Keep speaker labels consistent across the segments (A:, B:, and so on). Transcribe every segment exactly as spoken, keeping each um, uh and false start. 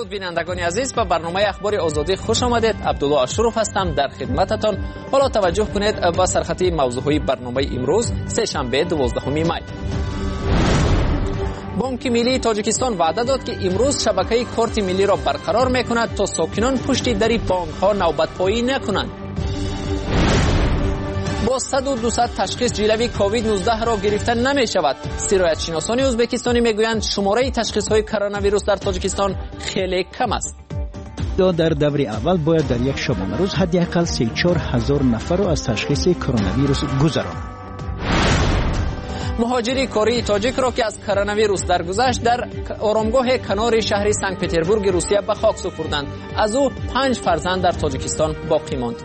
A: درود بینندگان عزیز، به برنامه اخبار آزادی خوش آمدید. عبدالله اشرف هستم در خدمتتان. حالا توجه کنید به سرخطی موضوعهای برنامه امروز سه‌شنبه دوازدهم می. بانک ملی تاجیکستان وعده داد که امروز شبکه کارت ملی را برقرار میکند تا ساکنان پشت در بانک ها نوبت پایی نکنند. با صد و دویست تشخیص جلوی کووید نوزده را گرفته نمی شود. سرایت شناسان ازبکستانی میگویند شماره تشخیص های کرونا ویروس در تاجیکستان خیلی کم است.
B: در دور اول باید در یک شبانه روز حداقل سی و چهار هزار نفر را از تشخیص کرونا ویروس گذراند.
A: مهاجری کره تاجیک را که از کرونا ویروس درگذشت در آرامگاه کنار شهر سنت پترزبورگ روسیه به خاک سپردند. از او پنج فرزند در تاجیکستان باقی ماند.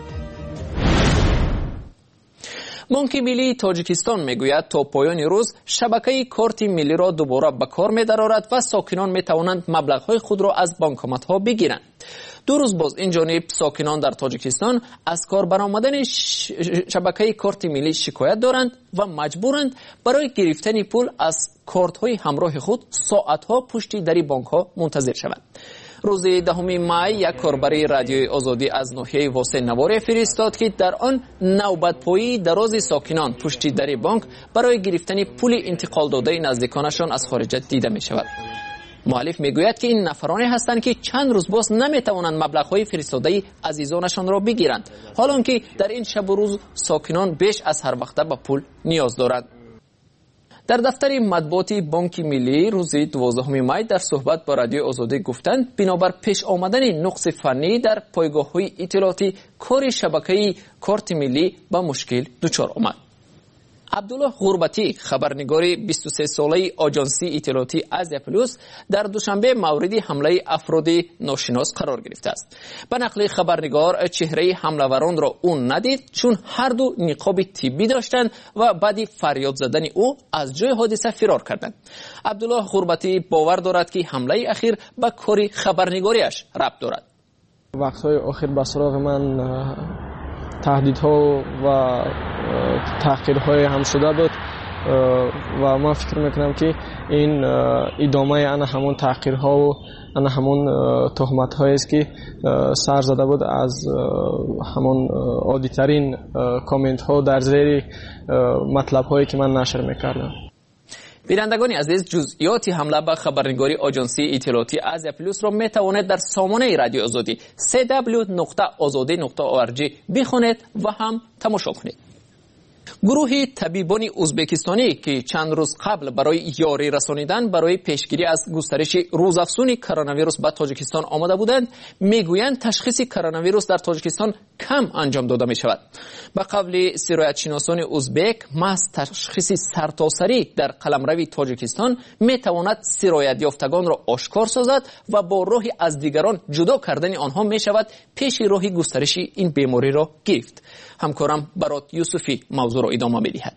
A: بانک ملی تاجیکستان میگوید تا پایان روز شبکه کارت ملی را دوباره به کار می‌درآورد و ساکنان میتوانند مبلغ‌های خود را از بانکومت‌ها بگیرند. دو روز باز این جانب ساکنان در تاجیکستان از کار برآمدن شبکه کارت ملی شکایت دارند و مجبورند برای گرفتن پول از کارت‌های همراه خود ساعت‌ها پشت در بانک‌ها منتظر شوند. روز دهم می یک کاربر رادیوی آزادی از ناحیه واسه نواری فرستاد که در آن نوبت پایی دراز ساکنان پشت در بانک برای گرفتن پول انتقال داده نزدیکانشان از خارج دیده می شود. مؤلف میگوید که این نفرانی هستند که چند روز باز نمیتوانند مبلغ‌های فرستاده عزیزانشان را بگیرند، حالان که در این شب و روز ساکنان بیش از هر وقت به پول نیاز دارند. در دفتر مطبوعاتی بانک ملی روز دوازدهم می در صحبت با رادیو آزادی گفتند بنابر پیش آمدن نقص فنی در پایگاه‌های اطلاعاتی کار شبکه کارت ملی به مشکل دچار آمد. عبدالله غربتی خبرنگار بیست و سه ساله آژانسی اطلاعاتی آزیا پلوس در دوشنبه مورد حمله افراد ناشناس قرار گرفته است. به نقل خبرنگار چهره حمله‌وران را او ندید چون هر دو نقاب طبی داشتند و بعد فریاد زدن او از جای حادثه فرار کردند. عبدالله غربتی باور دارد که حمله اخیر به کار خبرنگاریش ربط دارد.
C: وقت‌های اخیر به سراغ من تهدیدها و تحقیرهای هم شده بود و من فکر میکنم که این ادامه انا همون تحقیرها و انا همون تهمت‌هایی است که سر زده بود از همون عادی‌ترین کامنت ها در زیر مطلب هایی که من نشر میکردم.
A: بینندگان عزیز، جزئیات حمله به خبرنگاری آژانسی اطلاعاتی آزیا پلوس را می توانید در سامانه رادیو آزادی دبلیو دبلیو دبلیو نقطه آزادی نقطه او آر جی بخوانید و هم تماشا کنید. گروه طبیبان ازبکستانی که چند روز قبل برای یاری رسانیدن برای پیشگیری از گسترش روزافزون کرونا ویروس به تاجیکستان آمده بودند میگویند تشخیص کرونا ویروس در تاجیکستان کم انجام داده می شود. به قول سرایت شناسان ازبک محض تشخیص سرتاسری در قلمرو تاجیکستان می تواند سرایت یافتگان را آشکار سازد و با راه از دیگران جدا کردن آنها می شود پیش راه گسترش این بیماری را گرفت. همکارم برات یوسفی موضوع را ادامه می‌دهد.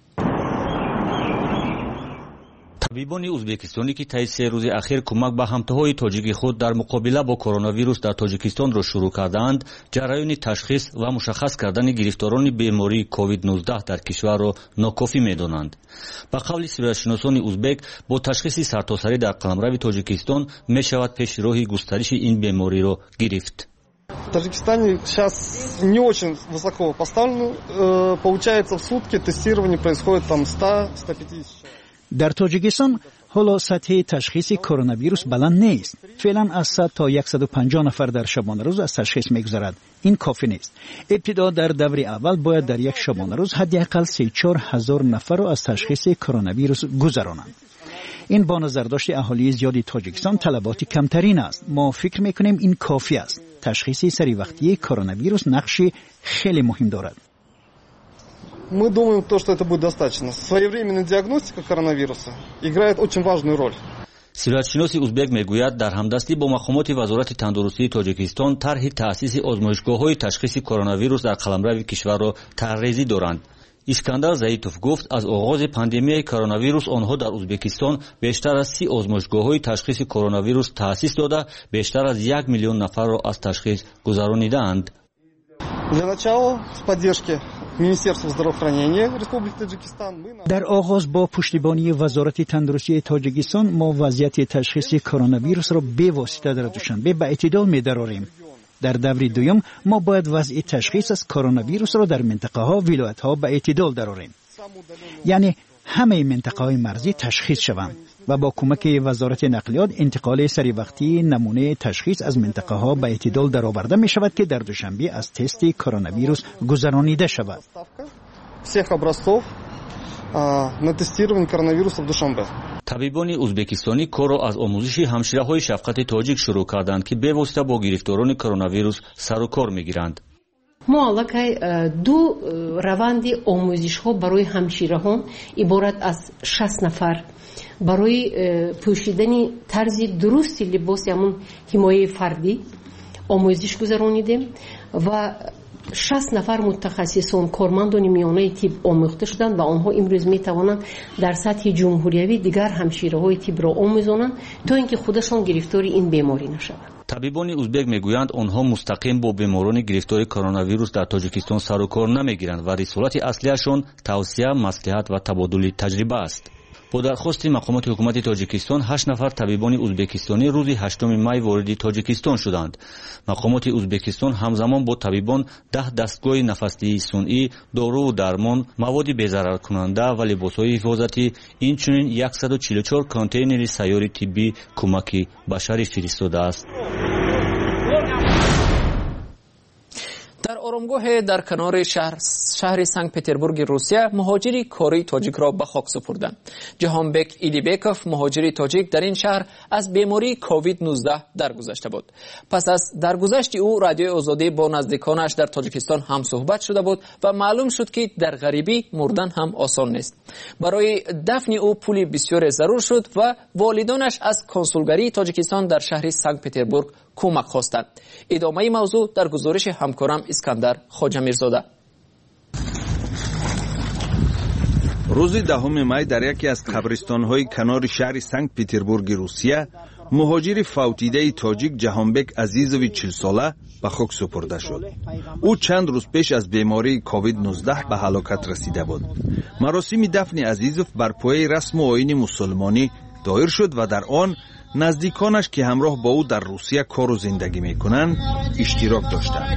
D: طبیبان ازبکستانی که طی سه روز اخیر کمک به همتاهای تاجیک خود در مقابله با کرونا ویروس در تاجیکستان را شروع کردند، جریان تشخیص و مشخص کردن گرفتاران بیماری کووید نوزده در کشور را ناکافی می‌دانند. به قول سیاستشناسان ازبک، با تشخیص سرتاسری در قلمرو تاجیکستان می‌شود پیش راه گسترش این بیماری را گرفت.
E: В Таджикистане сейчас не очень высоко поставлено. Получается, в сутки тестирование происходит там сто - сто пятьдесят.
B: در تاجیکستان حالا سطح تشخیص کرونا ویروس بلند نیست. فعلا از صد تا صد و پنجاه نفر در شبانه روز از تشخیص میگذرد. این کافی نیست. ابتدا در دور اول باید در یک شبانه روز حداقل سی و چهار هزار نفر را از تشخیص کرونا ویروس گذرانند. این با نظرداشت اهالی زیادی تاجیکستان طلبات کمترین است. ما فکر میکنیم این کافی است. تشخیص سری وقتی کرونا ویروس نقشی خیلی مهم دارد.
E: Мы думаем, то, что это будет достаточно. Своевременная диагностика коронавируса играет очень важную роль.
D: سیاستشناس ازبک میگوید در همدستی با مقامات وزارت تندرستی تاجیکستان طرح تأسیس آزمایشگاه‌های تشخیص کرونا ویروس در قلمرو کشور را طرحریزی دارند. اسکندر زیتوف گفت از آغاز پاندمی کرونا ویروس آنها در ازبکستان بیشتر از سی آزمایشگاه‌های تشخیص کرونا ویروس تأسیس داده بیشتر از یک میلیون نفر را از تشخیص گذرانیدند.
E: Для начала с поддержки Министерству здравоохранения Республики Таджикистан.
B: در آغاز با پشتیبانی وزارت تندرستی تاجیکستان ما وضعیت تشخیص کرونا ویروس را به واسطه در دوشنبه به اعتدال می‌دراریم. در دور دوم ما باید وضع تشخیص از کرونا ویروس را در منطقه ها و ولایت ها به اعتدال درآوریم. یعنی همه منطقه های مرزی تشخیص شوند و با کمک وزارت نقلیات انتقال سری وقتی نمونه تشخیص از منطقه ها به اعتدال درآورده می شود که در دوشنبه از تست کرونا ویروس گذرانیده شود.
E: всех образцов на тестирование коронавируса в Душанбе.
D: табибони ӯзбекистони корро аз омӯзиши ҳамшираҳои шафқати тоҷик шурӯъ карданд ки бевосита бо гирифторони коронавирус сару кор мегиранд.
F: мо аллакай ду раванди омӯзишҳо барои ҳамшираҳон иборат аз шаст нафар барои пӯшидани тарзи дурусти либоси ҳамон ҳимояи фардӣ омӯзиш гузаронидем ва шаст нафар мутахассисон кормандони миёнаи тиб омӯхта шуданд ва онҳо имрӯз метавонанд дар сатҳи ҷумҳуриявӣ дигар ҳамшираҳои тибро омӯзонанд то ин ки худашон гирифтори ин беморӣ нашаванд.
D: табибони ӯзбек мегӯянд онҳо мустақим бо беморони гирифтори коронавирус дар тоҷикистон сару кор намегиранд ва рисолати аслияшон тавсия, маслиҳат ва табодули таҷриба аст. бо дархости мақомоти ҳукумати тоҷикистон ҳашт нафар табибони ӯзбекистонӣ рӯзи ҳаштуми май вориди тоҷикистон шуданд. мақомоти ӯзбекистон ҳамзамон бо табибон даҳ дастгоҳи нафасдиҳии сунъӣ, доруву дармон, маводи безараркунанда ва либосҳои ҳифозатӣ, инчунин яксаду чилу чор контейнери сайёри тиббӣ кӯмаки башарӣ фиристодааст.
A: در آرامگاه در کنار شهر شهر سنت پترزبورگ روسیه مهاجری کاری تاجیک را به خاک سپردند. جهانبک ایلیبکوف مهاجری تاجیک در این شهر از بیماری کووید نوزده درگذشته بود. پس از درگذشت او رادیوی آزادی با نزدیکانش در تاجیکستان هم صحبت شده بود و معلوم شد که در غریبی مردن هم آسان نیست. برای دفن او پولی بسیار ضرور شد و والدانش از کنسولگری تاجیکستان در شهر سنت پترزبورگ کمک خواستند. ادامه موضوع در گزارش همکارم اسکندر خواجه‌میرزاده.
G: روز دهم مای در یکی از قبرستان‌های کنار شهر سنت پترزبورگ روسیه مهاجر فوتیده تاجیک جهانبک عزیزوی چهل ساله به خاک سپرده شد. او چند روز پیش از بیماری کووید نوزده به هلاکت رسیده بود. مراسم دفن عزیزوف بر پایه رسم و آیین مسلمانی دایر شد و در آن نزدیکانش که همراه با او در روسیه کار و زندگی میکنند اشتراک داشتند.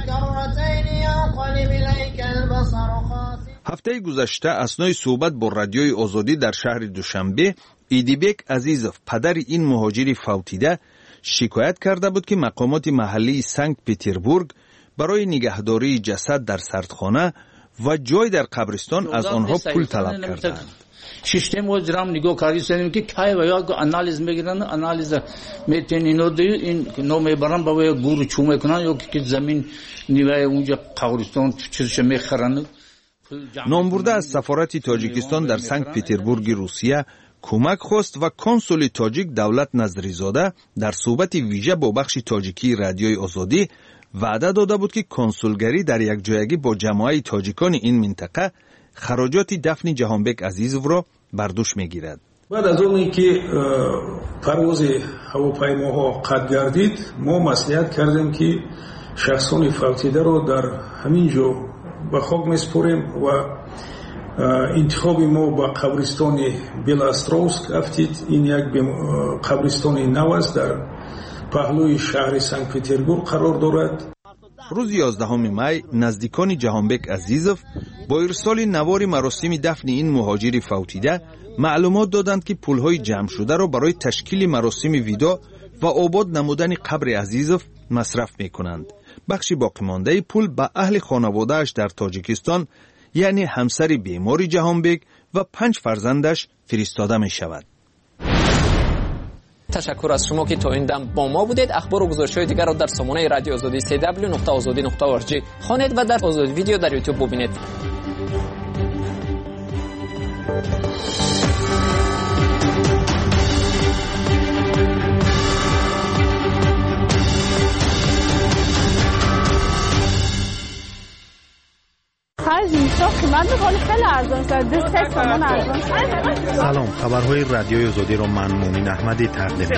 G: هفته گذشته اثنای صحبت با رادیوی آزادی در شهر دوشنبه، ایدیبک عزیزوف پدر این مهاجر فوتیده شکایت کرده بود که مقامات محلی سنت پترزبورگ برای نگهداری جسد در سردخانه و جای در قبرستان از آنها پول طلب کردند.
H: Sistem o dram nigo karisenim ki kay ve ya analiz megiran analiz metin ino de in no me baram ba ve guru chume kana yok ki zamin nive unja qabriston chizsh mekharan.
G: نامبرده از سفارت تاجیکستان در سنت پترزبورگ روسیه کمک خواست و کنسول تاجیک دولت نظریزاده در صحبت ویژه با بخش تاجیکی رادیوی آزادی وعده داده بود که کنسولگری در یک جایگی با جماعت تاجیکان این منطقه خراجات دفن جهانبک عزیزوف را بر دوش میگیرد.
I: بعد از اونی که پرواز هواپیماها قطع گردید ما مصلحت کردیم که شخصان فوتیده را در همین جا به خاک میسپاریم و انتخاب ما با قبرستان بیلاستروسک افتید. این یک قبرستان نو است در پهلوی شهر سنت پترزبورگ قرار دارد.
G: روز یازدهم مای نزدیکان جهانبک عزیزوف با ارسال نوار مراسم دفن این مهاجر فوتیده معلومات دادند که پولهای جمع شده را برای تشکیل مراسم ویدا و آباد نمودن قبر عزیزوف مصرف می کنند. بخش باقی مانده پول به اهل خانواده‌اش در تاجیکستان یعنی همسر بیمار جهانبک و پنج فرزندش فرستاده می شود.
A: تشکر از شما که تا این دم با ما بودید. اخبار و گزارش‌های دیگر را در سامانه رادیو آزادی سی دبلیو نقطه آزادی نقطه او آر جی خوانید و در آزادی ویدیو در یوتیوب ببینید.
J: هذه من میگم خیلی ارزان شد. دو سه تومن ارزان شد.
K: سلام، خبرهای رادیوی آزادی رو من مؤمن احمدی تقدیم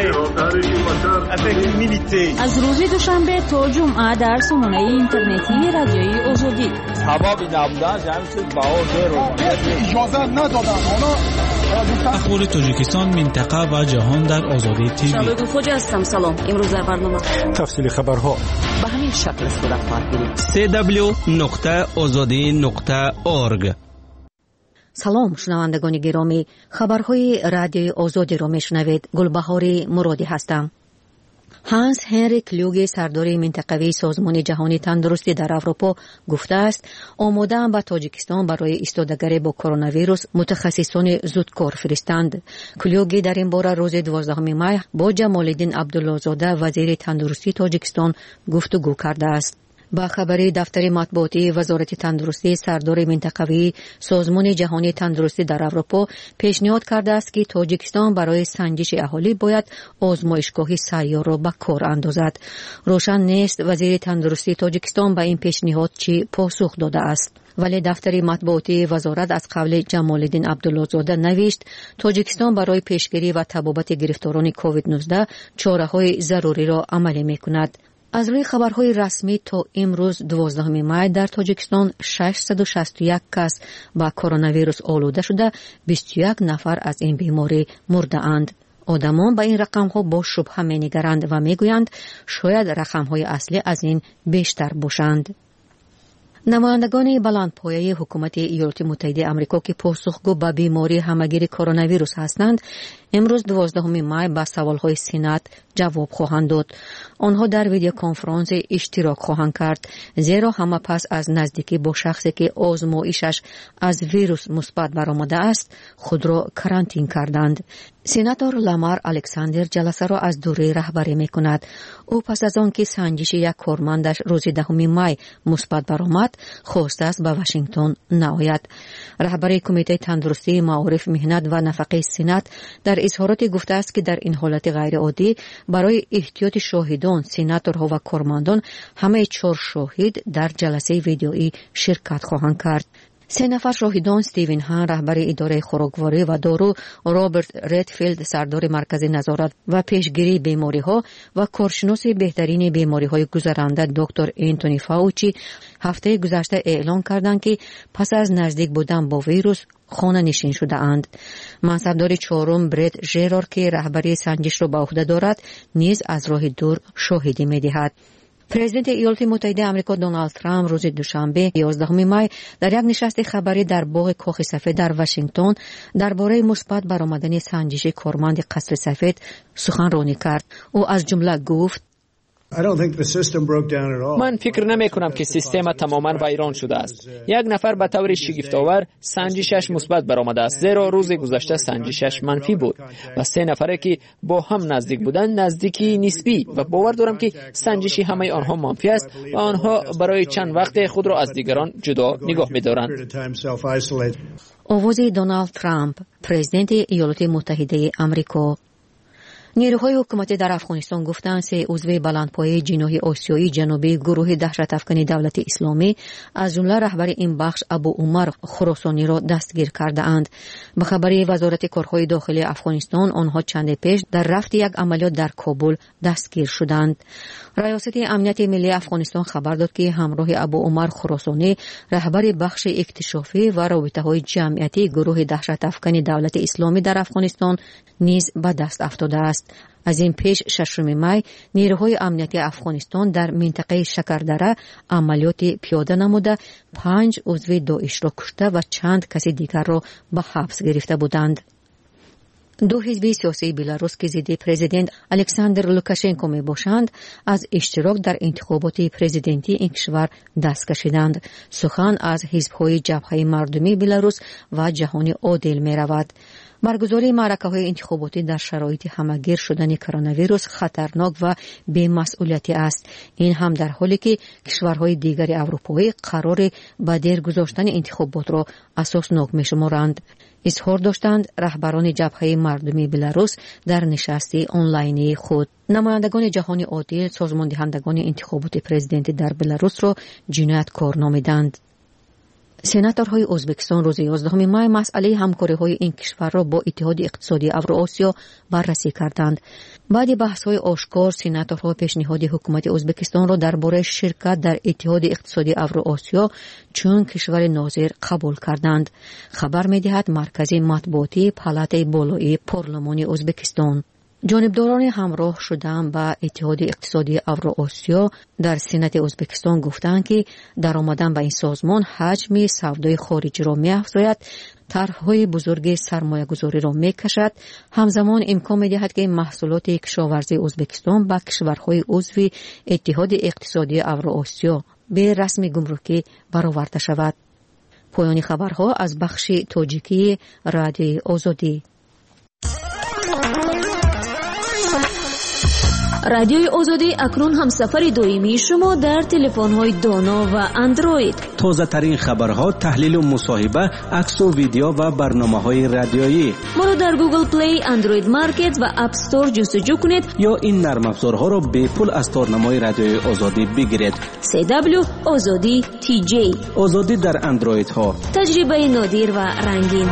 K: می‌کنم.
L: از روز دوشنبه تا جمعه در سامانه اینترنتی رادیوی آزادی.
M: هوا بی نبودن جمع شد باور رو
N: اجازه ندادن.
O: اخبار تاجیکستان، منطقه و جهان در آزادی تیوی.
P: شبکه خوج هستم. سلام. امروز در برنامه
O: تفصیل خبرها
P: به همین شکل صورت خواهد گرفت.
O: سی دبلیو نقطه آزادی نقطه اورگ.
Q: سلام شنوندگان گرامی، خبرهای رادیوی آزادی را میشنوید. گلبهار مرادی هستم. هانس هنری کلوگ سردار منطقوی سازمان جهانی تندرستی در اروپا گفته است آماده‌اند به تاجیکستان برای ایستادگری با کرونا ویروس متخصصان زودکار فرستند. کلوگ در این باره روز دوازدهم می با جمال‌الدین عبدالله زاده وزیر تندرستی تاجیکستان گفتگو کرده است. با خبری دفتر مطبوعاتی وزارت تندرستی، سردار منطقوی سازمان جهانی تندرستی در اروپا پیشنهاد کرده است که تاجیکستان برای سنجش اهالی باید آزمایشگاه سیار را به کار اندازد. روشن نیست وزیر تندرستی تاجیکستان به این پیشنهاد چی پاسخ داده است. ولی دفتر مطبوعاتی وزارت از قبل جمال‌الدین عبدالله زاده نوشت تاجیکستان برای پیشگیری و تبابت گرفتاران کووید نوزده چاره‌های ضروری را عملی می‌کند. از روی خبرهای رسمی تا امروز دوازدهم می در تاجیکستان ششصد و شصت و یک کس با کرونا ویروس آلوده شده، بیست و یک نفر از این بیماری مرده اند. آدمان به این رقم ها با شبهه می نگرند و می گویند شاید رقم های اصلی از این بیشتر باشند. نمایندگان بلندپایه حکومت ایالات متحده آمریکا که پاسخگو به بیماری همهگیر کرونا ویروس هستند، امروز دوازدهم می به سوالهای سینات جواب خواهند داد. آنها در ویدیو کنفرانس اشتراک خواهند کرد، زیرا همه پس از نزدیکی با شخصی که آزمایشش از ویروس مثبت برآمده است خود را کرانتین کردند. سیناتور لامار الکساندر جلسه را از دوره رهبری می کند. او پس از آن که سنجش یک کارمندش روز دهم می مثبت برآمد خواسته است به واشنگتن نآید. رهبر کمیته تندرستی، معارف، مهنت و نفقه سینات در اظهارات گفته است که در این حالت غیر عادی برای احتیاط شاهدان، سیناتورها و کارمندان همه چهار شاهد در جلسه ویدیویی شرکت خواهند کرد. سه نفر شاهدان استیون هان رهبر اداره خوراکواری و دارو، رابرت ریدفیلد سردار مرکز نظارت و پیشگیری بیماری‌ها و کارشناس بهترین بیماری‌های گذرنده دکتر انتونی فاوچی هفته گذشته اعلام کردند که پس از نزدیک بودن با ویروس خانه نشین شده اند. منصبدار چهارم برت ژرار که رهبری سنجش را به عهده دارد نیز از راه دور شاهدی می‌دهد. پرزیدنت ایالات متحده آمریکا دونالد ترامپ روز دوشنبه یازدهم می در یک نشست خبری در باغ کاخ سفید در واشنگتن درباره مثبت برآمدن سنجش کارمند قصر سفید سخنرانی کرد. او از جمله گفت
A: من فکر نمی کنم که سیستم تماما ویران شده است. یک نفر به طور شگفت‌آور سنجشش مثبت برآمده است، زیرا روز گذشته سنجشش منفی بود و سه نفری که با هم نزدیک بودند نزدیکی نسبی و باور دارم که سنجشی همه آنها منفی است و آنها برای چند وقت خود را از دیگران جدا نگاه می‌دارند.
Q: آواز دونالد ترامپ، پرزیدنت ایالات متحده آمریکا. نیروهای حکومتی در افغانستان گفتند سه عضو بلندپایه جناح آسیایی جنوبی گروه دهشت افکن دولت اسلامی از جمله رهبر این بخش ابو عمر خراسانی را دستگیر کرده اند. به خبر وزارت کارهای داخلی افغانستان آنها چند پیش در رفت یک عملیات در کابل دستگیر شدند. ریاست امنیت ملی افغانستان خبر داد که همراه ابو عمر خراسانی رهبر بخش اکتشافی و رابطه‌های جمعیتی گروه دهشت افکن دولت اسلامی در افغانستان نیز به دست افتاده است. از این پیش ششم می نیروهای امنیتی افغانستان در منطقه شکردره عملیات پیاده نموده پنج عضو داعش را کشته و چند کسی دیگر را به حبس گرفته بودند. دو حزب سیاسی بلاروس که ضد پرزیدنت الکساندر لوکاشنکو می باشند از اشتراک در انتخابات پرزیدنتی این کشور دست کشیدند. سخن از حزب‌های جبهه مردمی بلاروس و جهانی عادل می رود. برگزاری معرکه‌های انتخاباتی در شرایط همه‌گیر شدن کرونا ویروس خطرناک و بی‌مسئولیتی است. این هم در حالی که کشورهای دیگر اروپایی قرار به دیر گذاشتن انتخابات را اساسناک می‌شمارند. اظهار داشتند رهبران جبهه مردمی بلاروس در نشستی آنلاینی خود. نمایندگان جهانی عادل سازمان دهندگان انتخابات پرزیدنتی در بلاروس را جنایتکار نامیدند. سناتورهای ازبکستان روز یازدهم مای مسئله همکاری‌های این کشور را با اتحاد اقتصادی اوراسیا بررسی کردند. بعد بحث‌های آشکار، سناتورها پیشنهاد حکومت ازبکستان را درباره شرکت در اتحاد اقتصادی اوراسیا چون کشور ناظر قبول کردند. خبر می‌دهد مرکز مطبوعاتی پالات بالای پارلمان ازبکستان. جانبداران همراه شدن با اتحاد اقتصادی اوراسیا در سنت ازبکستان گفتند که درآمدن به این سازمان حجم سودای خارجی را می‌افزاید، طرح‌های بزرگ سرمایه‌گذاری را می‌کشد، همزمان امکان می‌دهد که محصولات کشاورزی ازبکستان با کشورهای عضو اتحاد اقتصادی اوراسیا به رسم گمرکی برآورده شود. پایان خبرها از بخش تاجیکی رادیوی آزادی.
L: رادیوی آزادی اکنون هم سفر دائمی شما در تلفن‌های دانا و اندروید.
R: تازه ترین خبرها، تحلیل و مصاحبه، عکس و ویدیو و برنامه‌های رادیویی.
L: ما را در گوگل پلی، اندروید مارکت و اپ استور جستجو کنید
R: یا این نرم افزارها را به پول از تارنمای رادیوی آزادی بگیرید.
L: سی دبلیو آزادی تی جی.
R: آزادی در اندروید ها.
L: تجربه نادر و رنگین.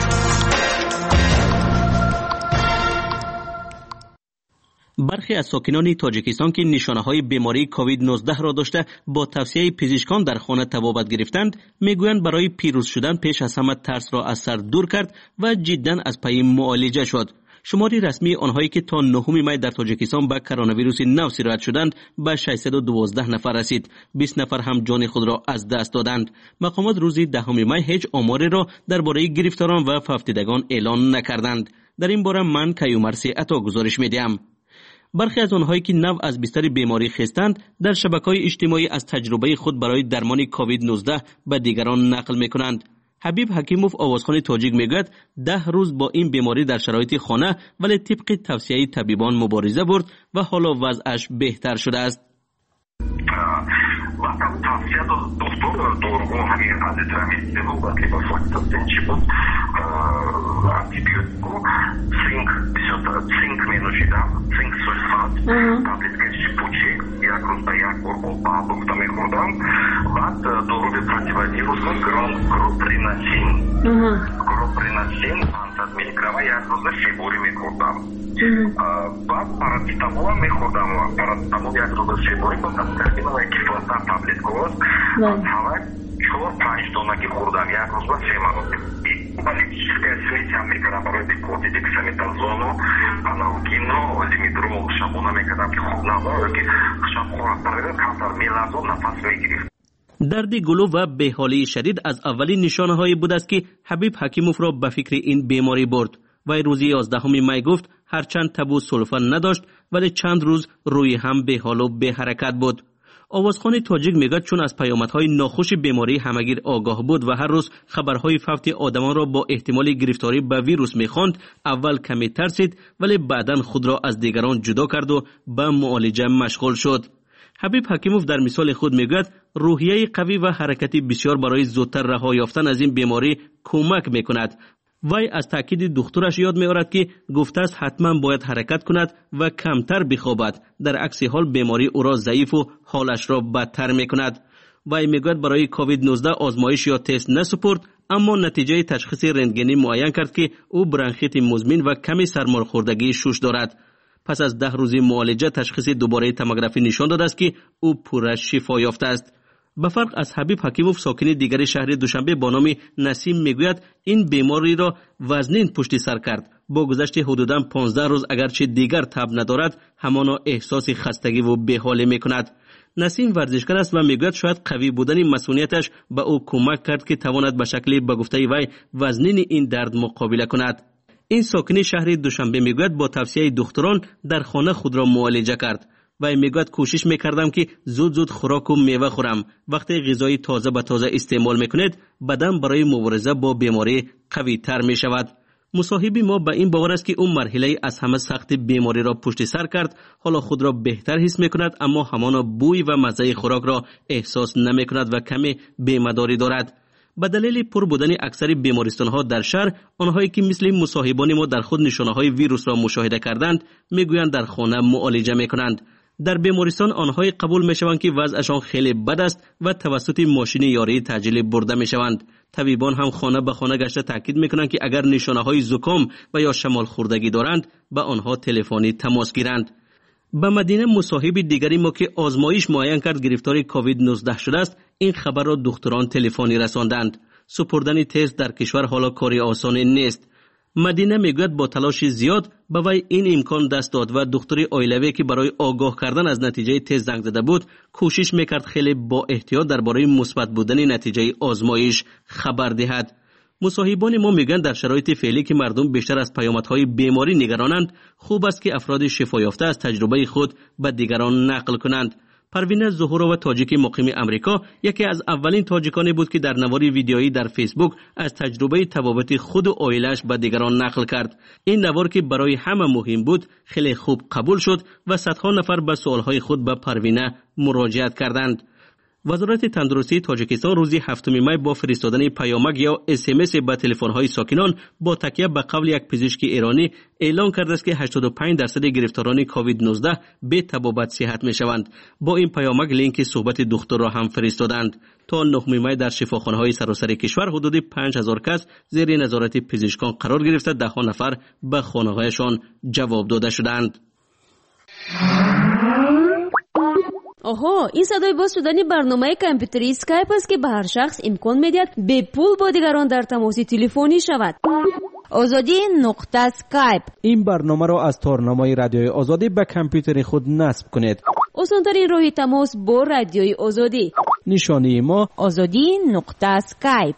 S: برخی از ساکنان تاجیکستان که نشانه‌های بیماری کووید نوزده را داشته با توصیه پزشکان در خانه طبابت گرفتند، میگویند برای پیروز شدن پیش از همه ترس را از سر دور کرد و جداً از پی معالجه شد. شماری رسمی آنهایی که تا نهم می در تاجیکستان با کرونا ویروس نو سرایت شدند به ششصد و دوازده نفر رسید. بیست نفر هم جان خود را از دست دادند. مقامات روز دهم می هیچ آماری را درباره گرفتاران و فوتیدگان اعلان نکردند. در این باره من کیومرثی عطا گزارش می‌دهم. برخی از آنهایی که نو از بستر بیماری خستند در شبکه‌های اجتماعی از تجربه خود برای درمان کووید نوزده به دیگران نقل می‌کنند. حبیب حکیموف آوازخوان تاجیک میگوید ده روز با این بیماری در شرایط خانه ولی طبق توصیه طبیبان مبارزه برد و حالا وضعش بهتر شده است.
T: таблетка шипучи, я просто я корпул по доктами ходам, вот дороги противовирусный кроприносин. Кроприносин, пятьдесят миллиграмм, я просто шибурами ходам. Вот парацетамолом мы ходам, парацетамол я просто шибурами ходам, карбиновая кислота таблетку, вот, чего панч донаки ходам, я просто шиманоты. Политическая связь Америка наоборот диплотит ксаметазону, аналгину, лимидрол, шабунами, когда худнамо, шабхора параллель, кантар мелазон, нафас میگیریم.
S: درد گلو و بیحالی شدید از اولین نشانه هایی بود است که حبیب حکیموف را به فکر این بیماری برد. و روز یازدهم می گفت هرچند تبو سلفان نداشت ولی چند روز روی هم بیحال و به حرکت بود. آوازخوان تاجیک میگوید چون از پیامدهای ناخوش بیماری همگیر آگاه بود و هر روز خبرهای فوت آدمان را با احتمال گرفتاری به ویروس میخواند، اول کمی ترسید ولی بعداً خود را از دیگران جدا کرد و به معالجه مشغول شد. حبیب حکیموف در مثال خود میگوید روحیه قوی و حرکتی بسیار برای زودتر رها یافتن از این بیماری کمک میکند. وی از تاکید دکترش یاد می‌آورد که گفته است حتما باید حرکت کند و کمتر بخوابد، در عکس حال بیماری او را ضعیف و حالش را بدتر می‌کند. وی میگوید برای کووید نوزده آزمایش یا تست نسپرد، اما نتیجه تشخیص رنتگنی معین کرد که او برانخیت مزمن و کمی سرماخوردگی شش دارد. پس از ده روز معالجه تشخیص دوباره توموگرافی نشان داده است که او پوره شفا یافته است. به فرق از حبیب حکیموف، ساکن دیگر شهر دوشنبه با نام نسیم میگوید این بیماری را وزنین پشت سر کرد. با گذشت حدوداً پانزده روز اگرچه دیگر تب ندارد، همانا احساس خستگی و بیحالی میکند. نسیم ورزشکار است و میگوید شاید قوی بودن مسئولیتش به او کمک کرد که تواند به شکلی به گفته وی وزنین این درد مقابله کند. این ساکن شهر دوشنبه میگوید با توصیه دکتران در خانه خود را معالجه کرد. و میگوید کوشش میکردم که زود زود خوراک و میوه خورم. وقتی غذای تازه به تازه استعمال میکنید، بدن برای مبارزه با بیماری قوی تر میشود. مصاحبی ما به این باور است که اون مرحله از همه سخت بیماری را پشت سر کرد، حالا خود را بهتر حس میکند، اما همانا بوی و مزه خوراک را احساس نمیکند و کمی بیمداری دارد. به دلیل پر بودن اکثر بیمارستان‌ها در شهر، آنهایی که مثل مصاحبان ما در خود نشانه‌های ویروس را مشاهده کردند، میگویند در خانه معالجه میکنند. در بیمارستان آنهای قبول میشوند که وضعشان خیلی بد است و توسط ماشین یاری تعجیلی برده میشوند. طبیبان هم خانه به خانه گشته تاکید میکنند که اگر نشانه‌های زکام و یا شمال خوردگی دارند به آنها تلفنی تماس گیرند. به مدینه مصاحب دیگری ما که آزمایش معاین کرد گرفتار کووید نوزده شده است، این خبر را دکتران تلفنی رساندند. سپردن تست در کشور حالا کاری آسان نیست. مدینه میگوید با تلاش زیاد به وی این امکان دست داد و دکتر اویلوی که برای آگاه کردن از نتیجه تست زنگ زده بود کوشش میکرد خیلی با احتیاط درباره مثبت بودن نتیجه آزمایش خبر دهد. مصاحبان ما میگن در شرایط فعلی که مردم بیشتر از پیامدهای بیماری نگرانند، خوب است که افراد شفا یافته از تجربه خود به دیگران نقل کنند. پروین زهورا و تاجیک مقیم امریکا یکی از اولین تاجیکانی بود که در نواری ویدیویی در فیسبوک از تجربه تبابت خود و عائله‌اش به دیگران نقل کرد. این نوار که برای همه مهم بود خیلی خوب قبول شد و صدها نفر به سوالهای خود به پروینه مراجعت کردند. وزارت تندرستی تاجیکستان روز هفتم می با فرستادن پیامک یا اس ام اس به تلفن‌های ساکنان با تکیه به قول یک پزشک ایرانی اعلام کرده است که هشتاد و پنج درصد گرفتاران کووید نوزده به تبابت صحت می‌شوند. با این پیامک لینک صحبت دکتر را هم فرستادند. تا نهم می در شفاخانه‌های سراسر کشور حدود پنج هزار کس زیر نظارت پزشکان قرار گرفته، ده نفر به خانه‌هایشان جواب داده شدند.
L: آها، این صدای باز شدن برنامه کامپیوتری اسکایپ است که به هر شخص امکان می‌دهد به پول با دیگران در تماس تلفنی شود. آزادی نقطه اسکایپ.
R: این برنامه را از تارنمای رادیوی آزادی به کامپیوتر خود نصب کنید.
L: آسان‌ترین راه تماس با رادیوی آزادی.
R: نشانی ما
L: آزادی نقطه اسکایپ.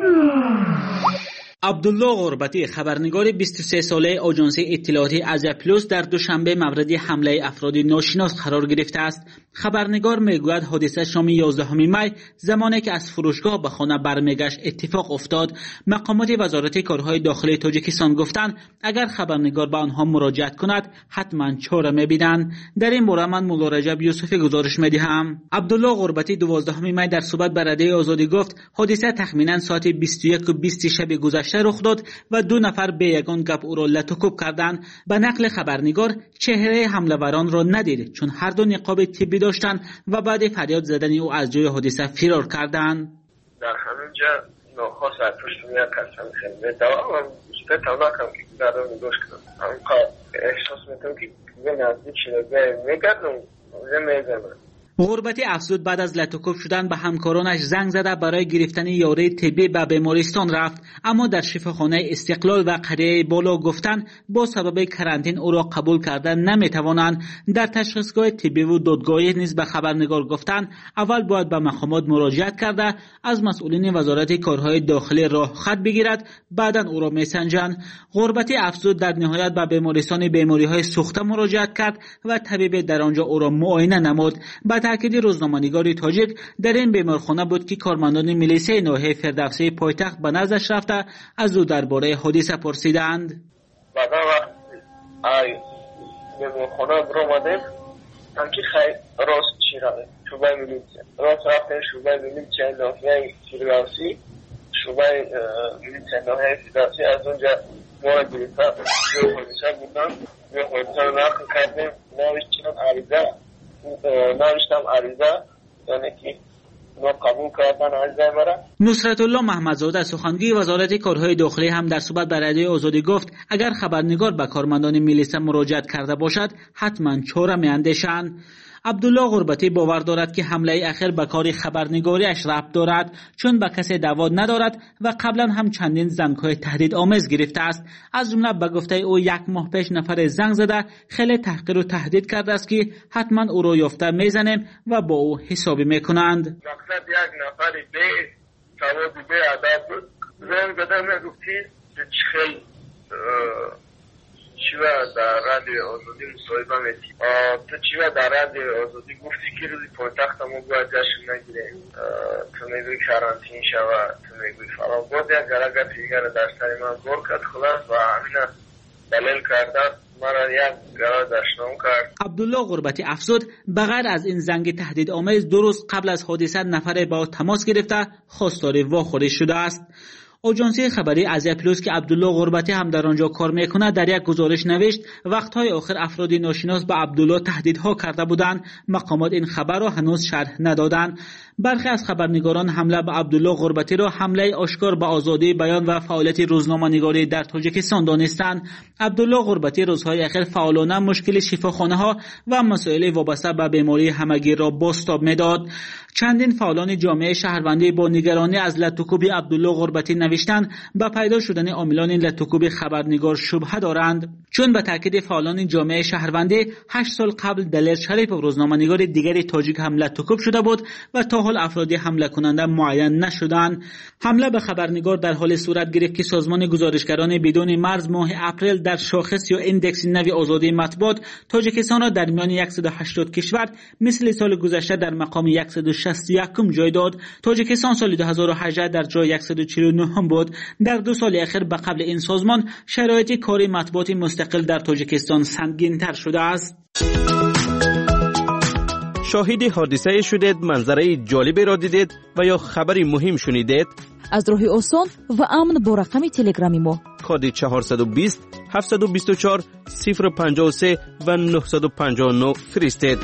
U: عبدالله غربتی خبرنگار بیست و سه ساله آژانس اطلاعاتی ازیا پلوس در دوشنبه مورد حمله افراد ناشناس قرار گرفته است. خبرنگار میگوید حادثه شام یازدهم می زمانی که از فروشگاه به خانه برمیگشت اتفاق افتاد. مقامات وزارت کارهای داخلی تاجیکستان گفتند اگر خبرنگار به آنها مراجعت کند حتما چاره می‌بینند. در این باره من مولا رجب یوسفی گزارش می‌دهم. عبدالله غربتی دوازدهم می در صحبت با رادیو آزادی گفت حادثه تخمینا ساعت بیست و یک و بیست شب گذشته رخ داد و دو نفر به یگان گپ او را لطوکوب کردند. به نقل خبرنگار چهره حمله‌وران را ندید چون هر دو نقاب طبی داشتند و بعد فریاد زدن او از جای حادثه فرار کردند.
T: در همینجا ناخواست از پشت میاد کسان خیلی دوام بیشتر تونا کم که در رو میگوش کنم همینقدر احساس میکنم که به نزدیک شده میگردم میزنم.
U: غربتی افزود بعد از لطوکوب شدن به همکارانش زنگ زده برای گرفتن یاری طبی به بیمارستان رفت، اما در شفاخانه استقلال و قریه بالا گفتن با سبب کرانتین او را قبول کردن نمیتوانند. در تشخیصگاه طبی و دادگاهی نیز به خبرنگار گفتند اول باید به مقامات مراجعت کرده از مسئولین وزارت کارهای داخلی راه خط بگیرد، بعدا او را میسنجند. غربتی افزود در نهایت به بیمارستان بیماری‌های سوخته مراجعت کرد و طبیب در آنجا او را معاینه نمود. تاکید روزنامه‌نگار تاجیک در این بیمارخانه بود که کارمندان میلیسه ناحیه فردوسی پایتخت به نزدش رفته از او درباره حادثه پرسیدند.
T: بعدا ای بیمارخانه برآمدیم هم که خیلی راست چی راه شعبه میلیسه راست رفتیم شعبه میلیسه ناحیه فردوسی شعبه میلیسه ناحیه فردوسی از اونجا ما گرفته به حادثه بودن به حادثه نقل کردیم نوشتیم عریضه نوشتم عریضه یعنی که ما قبول کردن عریضه مرا.
U: نصرت الله محمدزاده سخنگوی وزارت کارهای داخلی هم در صحبت با رادیو آزادی گفت اگر خبرنگار به کارمندان میلیسه مراجعت کرده باشد حتما چاره میاندیشند. عبدالله غربتی باور دارد که حمله اخیر به کار خبرنگاریش ربط دارد چون به کسی دعوا ندارد و قبلا هم چندین زنگ‌های تهدید آمیز گرفته است. از جمله به گفته او یک ماه پیش نفر زنگ زده خیلی تحقیر و تهدید کرده است که حتما او را یافته میزنیم و با او حسابی میکنند.
T: مقصد یک نفر به سواد به ادب بود زنگ زده میگفتی خیلی چیوه در رادیو آزادی مصاحبه میدی تو چیوه در رادیو آزادی گفتی که روزی پایتخت ما باید جشن نگیریم تو میگوی کرانتین شود تو میگوی فرام بود یک گرگت دیگر در سر من بار کرد خلاص و همین دلیل کردن مرا یک گرد دشنام کرد.
U: عبدالله غربتی افزود بغیر از این زنگ تهدید آمیز دو روز قبل از حادثه نفر با تماس گرفته خواستار واخوری شده است. آژانس خبری ازیا پلوس که عبدالله غربتی هم در آنجا کار میکند در یک گزارش نوشت وقتهای آخر افراد ناشناس به عبدالله تهدیدها کرده بودند. مقامات این خبر را هنوز شرح ندادند. برخی از خبرنگاران حمله به عبدالله غربتی را حمله آشکار به آزادی بیان و فعالیت روزنامه‌نگاری در تاجیکستان دانستند. عبدالله غربتی روزهای اخیر فعالانه مشکل شفاخانه ها و مسائل وابسته به بیماری همگیر را بازتاب میداد. چندین فعالان جامعه شهروندی با نگرانی از لطوکوب عبدالله غربتی نوشتند به پیدا شدن عاملان لطوکوب خبرنگار شبهه دارند، چون به تاکید فعالان جامعه شهروندی هشت سال قبل دلیر شریف و روزنامه‌نگار دیگری تاجیک هم لطوکوب شده بود و تا حال افرادی حمله کننده معین نشدند. حمله به خبرنگار در حال صورت گرفت که سازمان گزارشگران بدون مرز ماه اپریل در شاخص یا ایندکس نوی آزادی مطبوعات تاجیکستان را در میان صد و هشتاد کشور مثل سال گذشته در مقام صد و شصت و یک جای داد. تاجیکستان سال دو هزار و هجده در جای صد و چهل و نه بود. در دو سال اخیر به قبل این سازمان شرایط کاری مطبوعات مستقل در تاجیکستان سنگین‌تر شده است.
S: شاهد حادثه شدید، منظره جالبی را دیدید و یا خبری مهم شنیدید؟
C: از راه آسان و امن با رقم تلگرامی ما
S: کد چهارصد و بیست هفتصد و بیست و چهار صفر پنجاه و سه و نهصد و پنجاه و نه فرستید.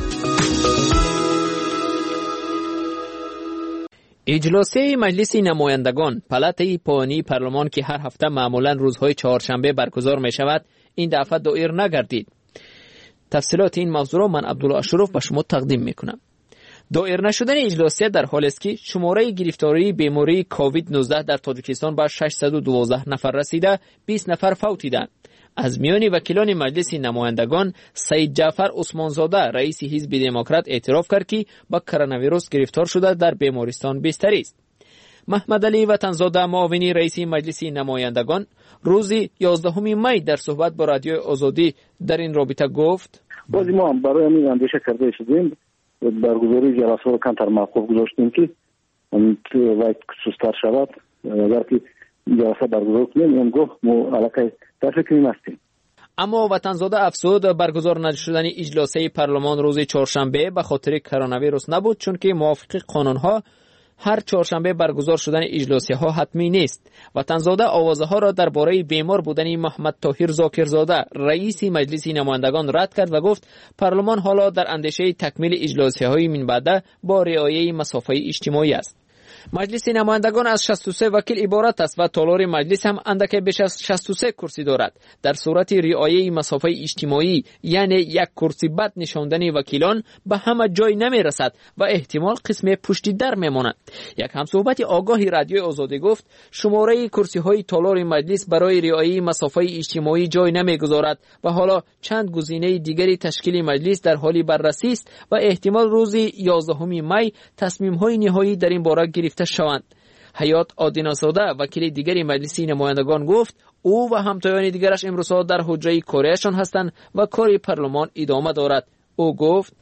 A: اجلاسی مجلس نمایندگان پلات پایانی پارلمان که هر هفته معمولا روزهای چهارشنبه برگزار می شود این دفعه دایر نگردید. تفصیلات این موضوع را من عبدالله اشرف به شما تقدیم می کنم. دایر نشدن اجلاسی در حالی است که شماره گرفتاری بیماری کووید نوزده در تاجیکستان به ششصد و دوازده نفر رسیده، بیست نفر فوتیدند. از میان وکیلان مجلس نمایندگان سید جعفر عثمانزاده رئیس حزب دموکرات اعتراف کرد که با کرونا ویروس گرفتار شده در بیمارستان بستری است. محمد علی وطنزاده معاون رئیس مجلس نمایندگان روز یازدهم می در صحبت با رادیوی آزادی در این رابطه گفت:
V: باز ما برای همین اندیشه کرده شدیم برگزاری جلسه رو کمتر موقف گذاشتیم که وقت سستر شود. اگر که جلسه برگزار کنیم امگاه ما علاقه در فکر این هستیم.
A: اما وطنزاده افزود برگزار نشدن اجلاس پارلمان روز چهارشنبه به خاطر کرونا ویروس نبود، چون که موافق قانون‌ها هر چهارشنبه برگزار شدن اجلاسی ها حتمی نیست. وطنزاده آوازه ها را درباره بیمار بودن محمد طاهر زاکرزاده رئیس مجلس نمایندگان رد کرد و گفت پارلمان حالا در اندیشه تکمیل اجلاسی های من بعد با رعایت مسافه اجتماعی است. مجلس نمایندگان از شصت و سه وکیل عبارت است و تالار مجلس هم اندک بیش از شصت و سه کرسی دارد. در صورت رعایت مسافه اجتماعی یعنی یک کرسی بد نشاندن وکیلان به همه جای نمی رسد و احتمال قسم پشتی در می ماند. یک همصحبت آگاهی رادیوی آزادی گفت شماره کرسی های تالار مجلس برای رعایت مسافه اجتماعی جای نمی گذارد و حالا چند گزینه دیگری تشکیل مجلس در حال بررسی است و احتمال روز یازدهم می تصمیم های نهایی در این باره گرفته شوند. حیات آدیناساده وکیل دیگری مجلس نمایندگان گفت او و همتایان دیگرش امروز در حجره کاریشان هستند و کار پارلمان ادامه دارد. او گفت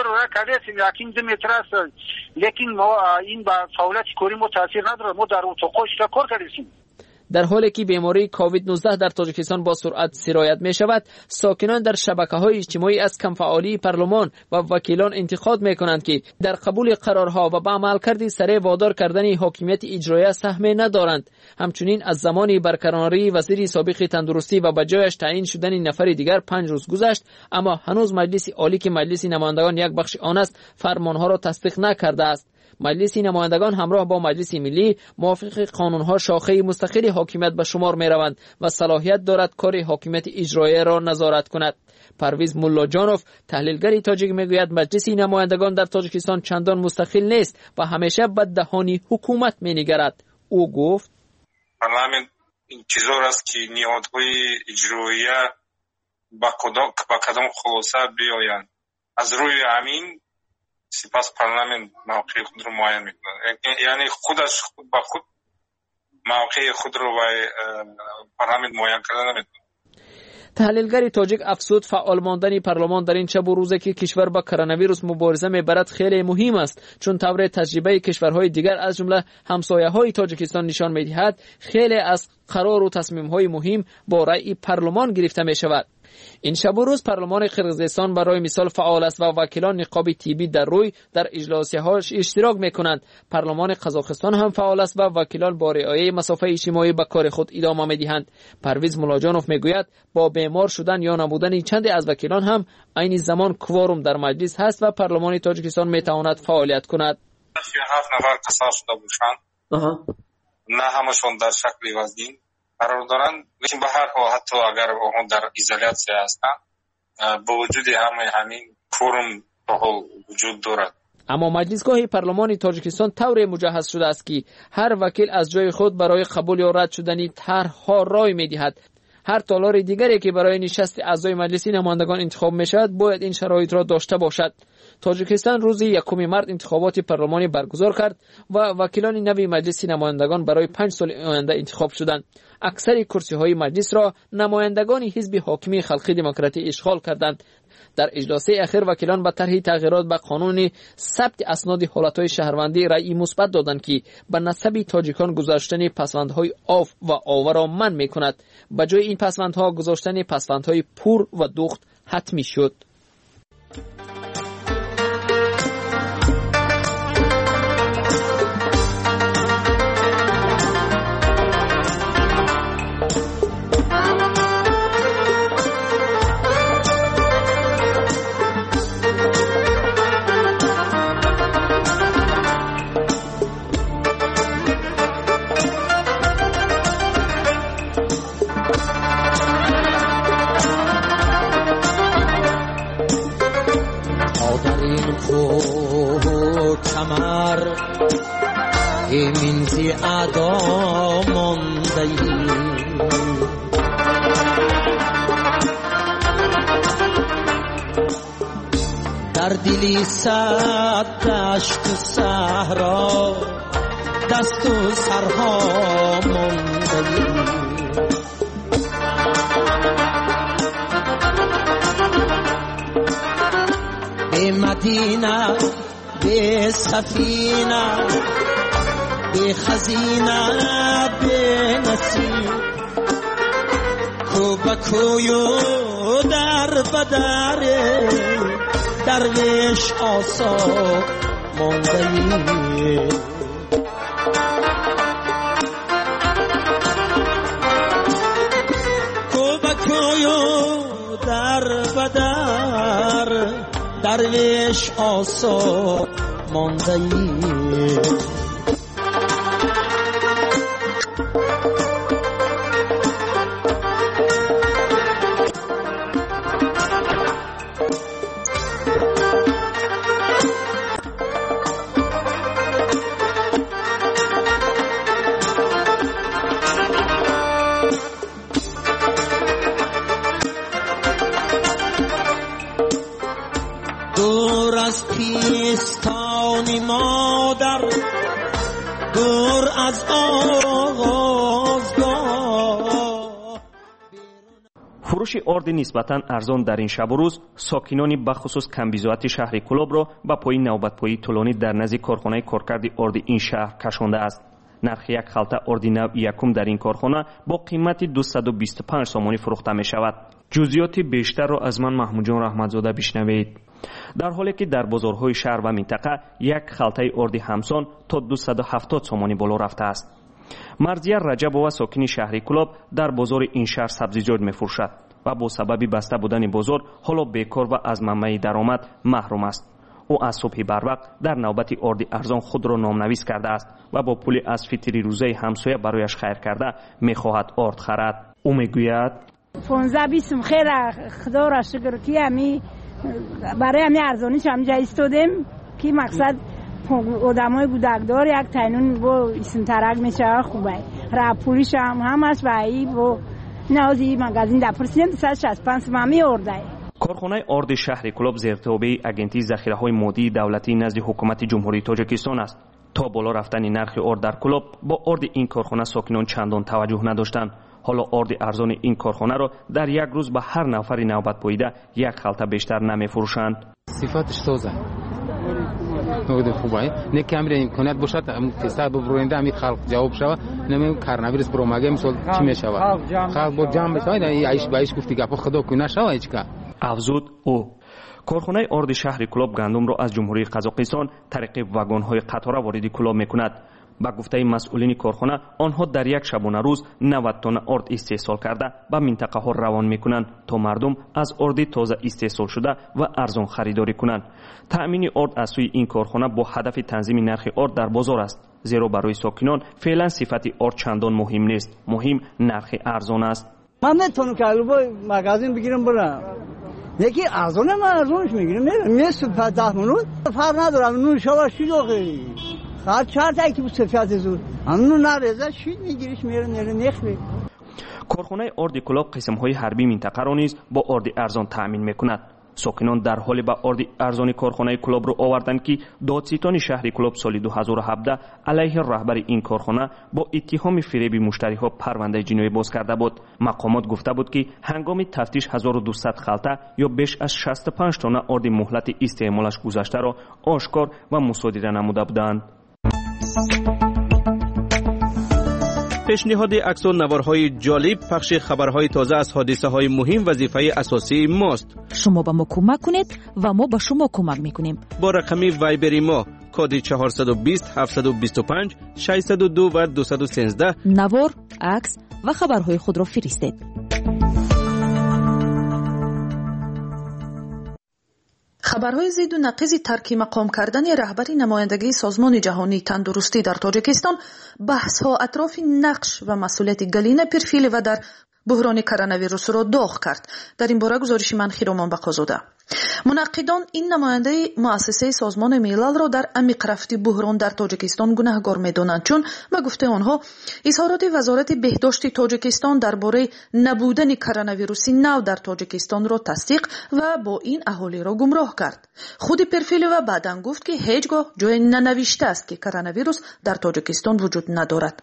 W: لیکن ما این با فعالیت کاری ما تاثیر نداره. ما در اتاقش کار کردیم.
A: در حالی که بیماری کووید نوزده در تاجیکستان با سرعت سرایت می شود، ساکنان در شبکه‌های اجتماعی از کمفعالی پارلمان و وکیلان انتقاد می کنند که در قبول قرارها و به عملکرد سریع وادار کردن حاکمیت اجرایی سهم ندارند. همچنین از زمانی برقراری وزیر سابق تندرستی و به جایش تعیین شدن نفر دیگر پنج روز گذشت، اما هنوز مجلس عالی که مجلس نمایندگان یک بخش آن است فرمانها را تصدیق نکرده است. مجلس نمایندگان همراه با مجلس ملی موافق قانونها شاخه مستقل حاکمیت به شمار می روند و صلاحیت دارد کار حاکمیت اجرایی را نظارت کند. پرویز مولاجانوف تحلیلگر تاجیک میگوید مجلس نمایندگان در تاجیکستان چندان مستقل نیست و همیشه به دهانی حکومت می نگرد. او گفت
X: پارلمان این چیزا است که نهادهای اجرایی با کدام با کدام خلاصه بیایند. از روی همین سپس پارلمان موقع خود رو معین میکنه، یعنی خودش خود با خود موقع خود رو به پارلمان معین کردن نمیتونه.
A: تحلیلگر تاجیک افزود فعال ماندن پارلمان در این شب و روزی که کشور با کرونا ویروس مبارزه میبرد خیلی مهم است، چون طور تجربه کشورهای دیگر از جمله همسایه‌های تاجیکستان نشان میدهد خیلی از قرار و تصمیم‌های مهم با رأی پارلمان گرفته میشود. این شب و روز پارلمان قرقیزستان برای مثال فعال است و وکیلان نقاب تیبی در روی در اجلاس‌هاش اشتراک می‌کنند. پارلمان قزاقستان هم فعال است و وکیلان با رعایت مسافه اجتماعی به کار خود ادامه می‌دهند. پرویز ملاجانوف میگوید با بیمار شدن یا نبودن چند از وکیلان هم عین زمان کوارم در مجلس هست و پارلمان تاجیکستان میتواند فعالیت کند.
X: هفت نفر کسان شده باشند. نه همشون در شکل وزین قرار دارند، لیکن به هر حال حتی اگر اون در ایزولیاسیون هستند با وجود همه همین کوارم وجود دارد.
A: اما مجلسگاه پارلمان تاجیکستان طوری مجهز شده است که هر وکیل از جای خود برای قبول یا رد شدن طرح‌ها رای می‌دهد. هر تالار دیگری که برای نشست اعضای مجلس نمایندگان انتخاب می‌شود باید این شرایط را داشته باشد. تاجیکستان روز یکم مارس انتخابات پارلمانی برگزار کرد و وکیلان نوی مجلس نمایندگان برای پنج سال آینده انتخاب شدند. اکثر کرسی‌های مجلس را نمایندگان حزب حاکمی خلقی دموکراتی اشغال کردند. در اجلاس اخیر وکیلان به طرح تغییرات به قانون ثبت اسناد حالتهای شهروندی رأی مثبت دادند که به نسب تاجیکان گذاشتن پسوندهای آف و آور را منع می‌کند. به جای این پسوندها گذاشتن پسوندهای پور و دوخت حتمی شد.
B: ایمینزی ادا ماندهی در دلی صد دشت و صحرا دست و سرها ماندهی به مدینه به سفینه به خزینه به نصیب کو به کویو در بدر درویش آسا ماندهی کو به کویو در بدر درویش آسا ماندهی دور از پیستان مادر دور از آغازگاه.
S: فروش آرد نسبتاً ارزان در این شب و روز ساکنانی بخصوص کمبیزوات شهر کلوب را به پای نوبتپایی طولانی در نزد کارخانه کارکرد آرد این شهر کشانده است. نرخ یک خلطه آرد نو یکم در این کارخانه با قیمت دویست و بیست و پنج سومانی فروخته می شود. جزئیات بیشتر را از من محمود جان رحمتزاده بشنوید. در حالی که در بازارهای شهر و منطقه یک خلطه آرد همسان تا دویست و هفتاد سومانی بالا رفته است. مرضیه رجبова ساکن شهر کلوب در بازار این شهر سبزیجات می‌فروشد و با سبب بسته بودن بازار حالا بیکار و از منبع درآمد محروم است. او از صبح بروقت در نوبت آرد ارزان خود را نامنویس کرده است و با پول از فطری روزه همسایه برایش خیر کرده می‌خواهد آرد خرد. او میگوید
D: پانزده بیست خیر خدا را شکر که همی برای همین ارزانیش همینجا ایستادیم که مقصد آدمای گودکدار یک تینون با اسم ترک میشه خوبه را پولیش هم همش و ای با نازی مگزین در پرسیم دویست و شصت و پنج ممی آرده.
S: کارخانه آرد شهر کلوب زیرتابع اگنتی ذخیره‌های مادی دولتی نزد حکومت جمهوری تاجیکستان است. تا بالا رفتن نرخ آرد در کلوب با آرد این کارخانه ساکنان چندان توجه نداشتند. حالا آرد ارزان این کارخانه را در یک روز به هر نفر نوبت پاییده یک خلطه بیشتر نمی فروشند.
E: صفاتش تازه نقد خوبه نه که امر امکانات باشد قصه ببرنده امید خلق جواب شوه نمی کرونا ویروس بروماگه مثال چی میشوه خلق با جمع بشه نه عیش بایش گفتی گپ خدا کنه شوه هیچ کا
F: افزود او کارخانه آرد شهر کلاب گندم را از جمهوری قزاقستان طریق واگن‌های قطار وارد کلاب میکند. با گفته مسئولین کارخانه آنها در یک شبانه روز نود تن آرد استحصال کرده به منطقه ها روان میکنند تا مردم از آرد تازه استحصال شده و ارزان خریداری کنند. تأمین آرد از سوی این کارخانه با هدف تنظیم نرخ آرد در بازار است، زیرا برای ساکنان فعلا صفت آرد چندان مهم نیست، مهم نرخ ارزان است.
H: من نتونم که الان مغازه بگیرم برم، یکی ارزانه من ارزانش میگیرم میرم میست ده منوت فرق ندارم. نون شما شید آخری خواهد چهار تا اکی بود سفیت زود همون نرزه شید میگیریش میره نره نخری.
F: کارخانه آرد کلاب قسم های حربی منطقه را نیز با آرد ارزان تأمین میکند. ساکنان در حال به آرد ارزان کارخانه کلاب را آوردند که دادستان شهر کلاب سال دو هزار و هفده علیه رهبر این کارخانه با اتهام فریب مشتری ها پرونده جنایی باز کرده بود. مقامات گفته بود که هنگام تفتیش هزار و دویست خلطه یا بیش از شصت و پنج تن آرد مهلت استعمالش گذشته را آشکار و مصادره نموده بودند.
S: پیشنهاد عکس و نوارهای جالب، پخش خبرهای تازه از حادثه های مهم وظیفه اساسی ماست.
C: شما به ما کمک کنید و ما به شما کمک میکنیم.
S: با رقم وایبری ما کد چهارصد و بیست هفتصد و بیست و پنج ششصد و دو و دویست و سیزده
C: نوار، عکس و خبرهای خود را فرستید.
I: خبرهای زید و نقیض ترک مقام کردن رهبری نمایندگی سازمان جهانی تندرستی در تاجیکستان بحث ها اطراف نقش و مسئولیت گلینا پیرفیلوا در بحران کرونا ویروس را داغ کرد. در این باره گزارش من خیرامان بقازاده. منقدان این نماینده مؤسسه سازمان ملل را در عمیق رفت بحران در تاجیکستان گناهکار می‌دانند، چون به گفته آنها اظهارات وزارت بهداشت تاجیکستان درباره نبودن کرونا ویروس نو در تاجیکستان را تصدیق و با این اهالی را گمراه کرد. خود پیرفیلوا بعداً گفت که هیچگاه جای ننوشته است که کرونا ویروس در تاجیکستان وجود ندارد.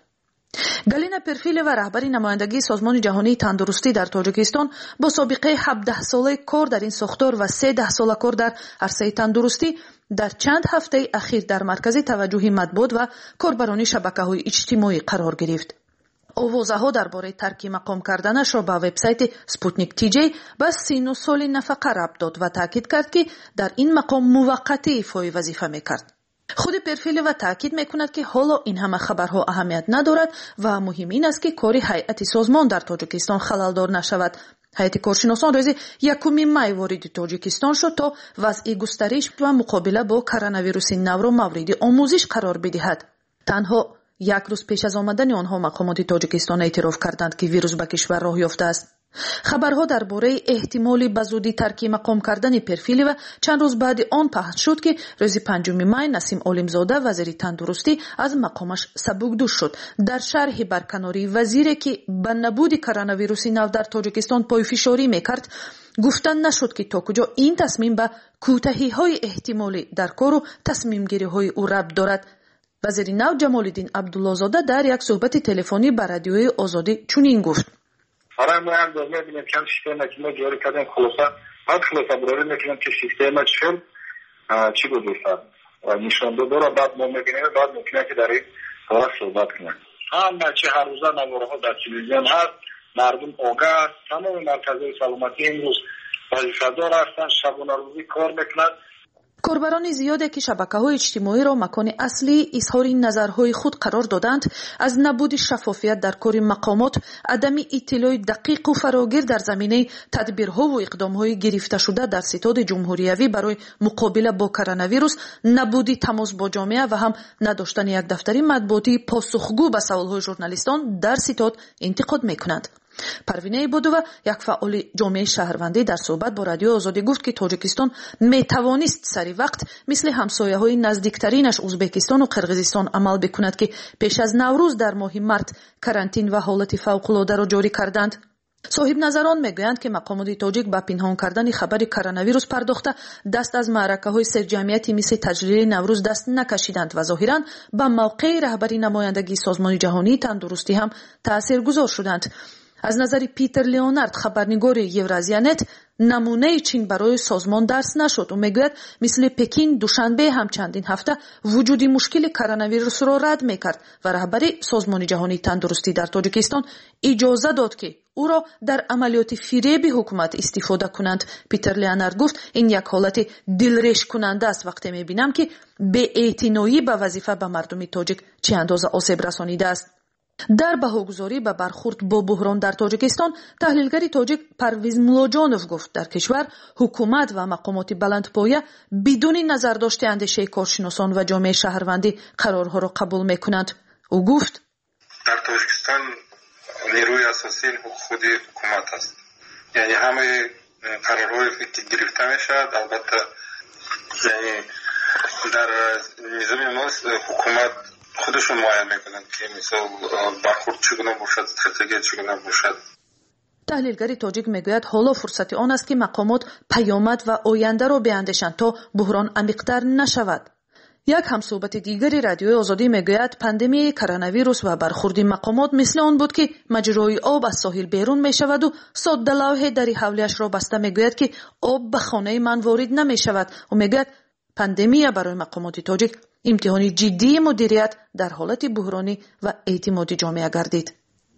I: گلینا پیرفیلوا رهبری نمایندگی سازمان جهانی تندرستی در تاجیکستان با سابقه هفده ساله کار در این ساختار و سیزده ساله کار در عرصه تندرستی در چند هفته اخیر در مرکز توجه مطبوعات و کاربران شبکه‌های اجتماعی قرار گرفت. آوازه‌ها درباره ترک مقام کردنش را به وبسایت سپوتنیک تی جی به سی و نه سال نفقه ربط داد و تاکید کرد که در این مقام موقتی ایفای وظیفه می‌کرد. خود پیرفیلوا تاکید میکند که حالا این همه خبرها اهمیت ندارد و مهم این است که کار هیئت سازمان در تاجیکستان خللدار نشود. هیئت کارشناسان روز یکم می وارد تاجیکستان شد تا وضع گسترش و مقابله با کرونا ویروس نو را مورد آموزش قرار بدهد. تنها یک روز پیش از آمدن آنها مقامات تاجیکستان اعتراف کردند که ویروس به کشور راه یافته است. خبرها درباره احتمال به زودی ترک مقام کردن پیرفیلوا چند روز بعد آن پخش شد که روز پنجم می نسیم عالمزاده وزیر تندرستی از مقامش سبکدوش شد. در شرح برکناری وزیری که به نبود کرونا ویروس نو در تاجیکستان پایفشاری میکرد گفتن نشد که تا کجا این تصمیم به کوتاهی‌های احتمالی در کار و تصمیم گیری‌های او ربط دارد. وزیر نو جمال‌الدین عبدالله‌زاده در یک صحبت تلفنی به رادیوی آزادی چنین گفت:
W: آره ما هم داریم می‌بینیم که سیستم که ما جاری کردیم خلاصه هر خلاصه برای می‌کنیم که سیستم چه چی بود دوستان و نشان داره بعد ما می‌بینیم بعد ممکنه که در این باره صحبت کنیم. هم چه هر روزه نوارها در تلویزیون هست، مردم آگاه است، تمام مرکزهای سلامتی امروز وظیفه‌دار هستند، شبانه روزی کار می‌کنند.
I: کاربران زیادی که شبکه‌های اجتماعی را مکان اصلی اظهار نظرهای خود قرار دادند از نبود شفافیت در کار مقامات، عدم اطلاع دقیق و فراگیر در زمینه تدبیرها و اقدام‌های گرفته شده در ستاد جمهوریوی برای مقابله با کرونا ویروس، نبود تماس با جامعه و هم نداشتن یک دفتر مطبوعاتی پاسخگو به سوال‌های ژورنالیستان در ستاد انتقاد می‌کنند. پروینه عبادووا یک فعال جامعه شهروندی در صحبت با رادیو آزادی گفت که تاجیکستان می توانست سری وقت مثل همسایه‌های نزدیکترینش ازبکستان و قرقیزستان عمل بکند که پیش از نوروز در ماه مارت کرانتین و حالت فوق‌العاده را جاری کردند. صاحب نظران میگویند که مقامات تاجیک با پنهان کردن خبر کرونا ویروس پرداخته دست از معرکه‌های سرجمعیتی مثل تجلیل نوروز دست نکشیدند و ظاهراً به موقع رهبری نمایندگی سازمان جهانی تندرستی هم تاثیرگذار شدند. از نظر پیتر لیونارد خبرنگار یورازیانت نمونه چین برای سازمان درس نشد و میگوید مثل پکین دوشنبه هم چندین هفته وجودی مشکل کرونا ویروس را رد میکرد و رهبری سازمان جهانی تندرستی در تاجیکستان اجازه داد که او را در عملیات فریب حکومت استفاده کنند. پیتر لیونارد گفت این یک حالت دلریش کننده است وقتی میبینم که به اعتنایی به وظیفه به مردم تاجیک چه اندازه آسیب رسانیده است. در بهاگذاری به برخورد با بحران در تاجیکستان تحلیلگری تاجیک پرویز ملاجانوف گفت در کشور حکومت و مقامات بلندپایه بدون نظر داشته اندیشه کارشناسان و جامعه شهروندی قرارها را قبول میکنند. او گفت
X: در تاجیکستان نیروی اساسی خود حکومت است، یعنی همه قرارهایی که گرفته میشد البته یعنی در نظام ما حکومت خودشون معین میکنند که مثال برخورد چگونه باشد، استراتژی چگونه باشد.
I: تحلیلگری تاجیک میگوید حالا فرصت آن است که مقامات پیامد و آینده را بیاندیشند تا بحران عمیق‌تر نشود. یک همصحبت دیگری رادیوی آزادی میگوید پاندمی کرونا ویروس و برخورد مقامات مثل آن بود که مجرای آب از ساحل بیرون می شود و ساده لوح در حولیش را بسته میگوید که آب به خانه من وارد نمی شود و میگوید پاندمی برای مقامات تاجیک امتحانی جدی مدیریت در حالت بحرانی و اعتماد جامعه گردید.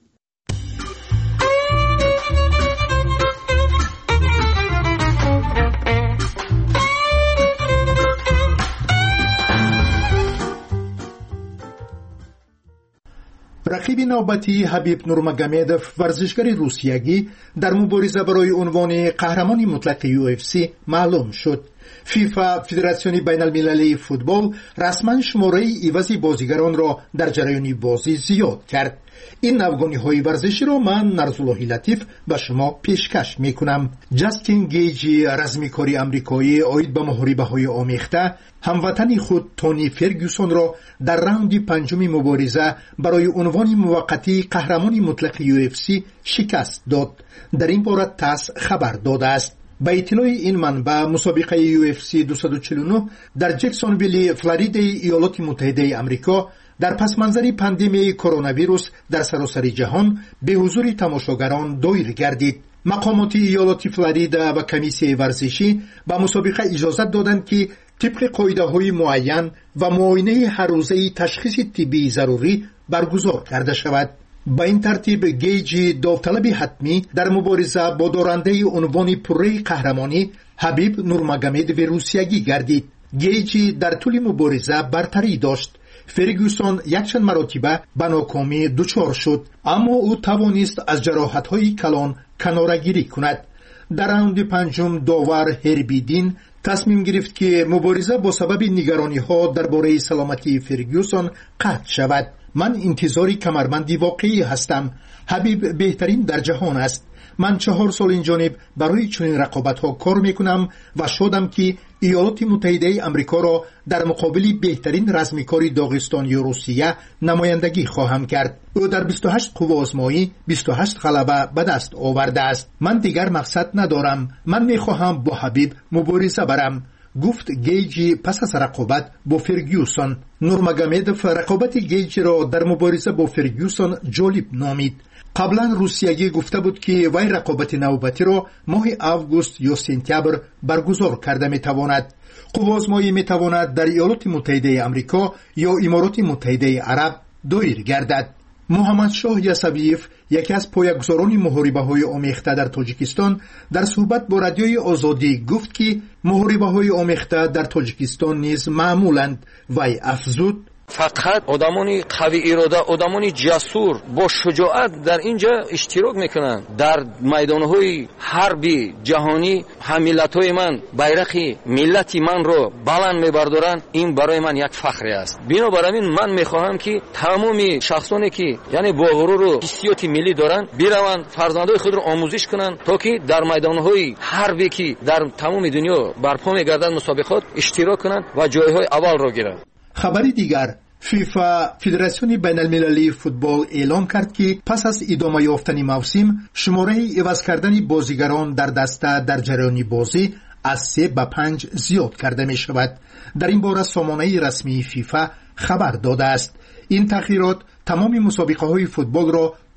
G: رقیب نوبتی حبیب نورمگامدوف ورزشکار روسیایی در مبارزه برای عنوان قهرمان مطلق یو اف سی معلوم شد. فیفا فدراسیون بین المللی فوتبال رسما شماره عوض بازیگران را در جریان بازی زیاد کرد. این نوگانی های ورزشی را من نرزاللهی لطیف به شما پیشکش می کنم. جاستین گیجی رزمیکاری امریکایی آید به محاربه های آمیخته هموطن خود تونی فرگوسون را در راند پنجم مبارزه برای عنوان موقتی قهرمان مطلق یو اف سی شکست داد. در این باره تاس خبر داده است. با اطلاع این منبع مسابقه یو اف سی دویست و چهل و نه در جکسونویل فلوریدا ایالات متحده آمریکا در پس منظر پاندمی کرونا ویروس در سراسر جهان به حضور تماشاگران دایر گردید. مقامات ایالات فلوریدا و کمیسیون ورزشی به مسابقه اجازه دادند که طبق قاعده‌های معین و معاینه هر روزه تشخیص طبی ضروری برگزار کرده شود. با این ترتیب گیجی داوطلب حتمی در مبارزه با دارنده عنوان پره قهرمانی حبیب نورمگامدوف روسیایی گردید. گیجی در طول مبارزه برتری داشت. فرگوسون یکچند مراتبه به ناکامی دچار شد، اما او توانست از جراحت‌های کلان کناره‌گیری کند. در راند پنجم داور هربیدین تصمیم گرفت که مبارزه با سبب نگرانی‌ها درباره سلامتی فرگوسون قطع شود. من انتظاری کمربندی واقعی هستم. حبیب بهترین در جهان است. من چهار سال این جانب برای چنین رقابت‌ها کار میکنم و شادم که ایالات متحده آمریکا را در مقابل بهترین رزمیکاری داغستان و روسیه نمایندگی خواهم کرد. او در بیست و هشت قوه آزمایی بیست و هشت غلبه به دست آورده است. من دیگر مقصد ندارم. من میخواهم با حبیب مبارزه برم، گفت گیجی پس از رقابت با فرگوسون. نورمگامدوف رقابت گیجی را در مبارزه با فرگوسون جالب نامید. قبلا روسیایی گفته بود که وی رقابت نوبتی را ماه آگوست یا سپتامبر برگزار کرده میتواند. قوه آزمایی میتواند در ایالات متحده آمریکا یا امارات متحده عرب دایر گردد. محمد شاه یسویف یکی از پایه‌گذاران محاربه‌های آمیخته در تاجیکستان در صحبت با رادیوی آزادی گفت که محاربه‌های آمیخته در تاجیکستان نیز معمولند. وی افزود
J: فقط آدمانی قوی اراده، آدمانی جسور با شجاعت در اینجا اشتراک میکنند. در میدانهای حربی جهانی هم ملت‌های من بیرق ملت من رو بلند میبردارند. این برای من یک فخری است. بنابراین من میخواهم که تمامی شخصانی که یعنی با غرور و حسیات ملی دارند بیروند فرزندای خود رو آموزش کنند تا که در میدانهای حربی که در تمام دنیا برپا میگردد مسابقات اشتراک کنند و جایهای اول را گیرند.
G: خبری دیگر، فیفا فدراسیون بین المللی فوتبال اعلام کرد که پس از ادامه یافتن موسم شماره عوض کردن بازیگران در دسته در جریان بازی از سه به پنج زیاد کرده می شود. در این باره سامانه رسمی فیفا خبر داده است. این تغییرات تمام مسابقه های فوتبال را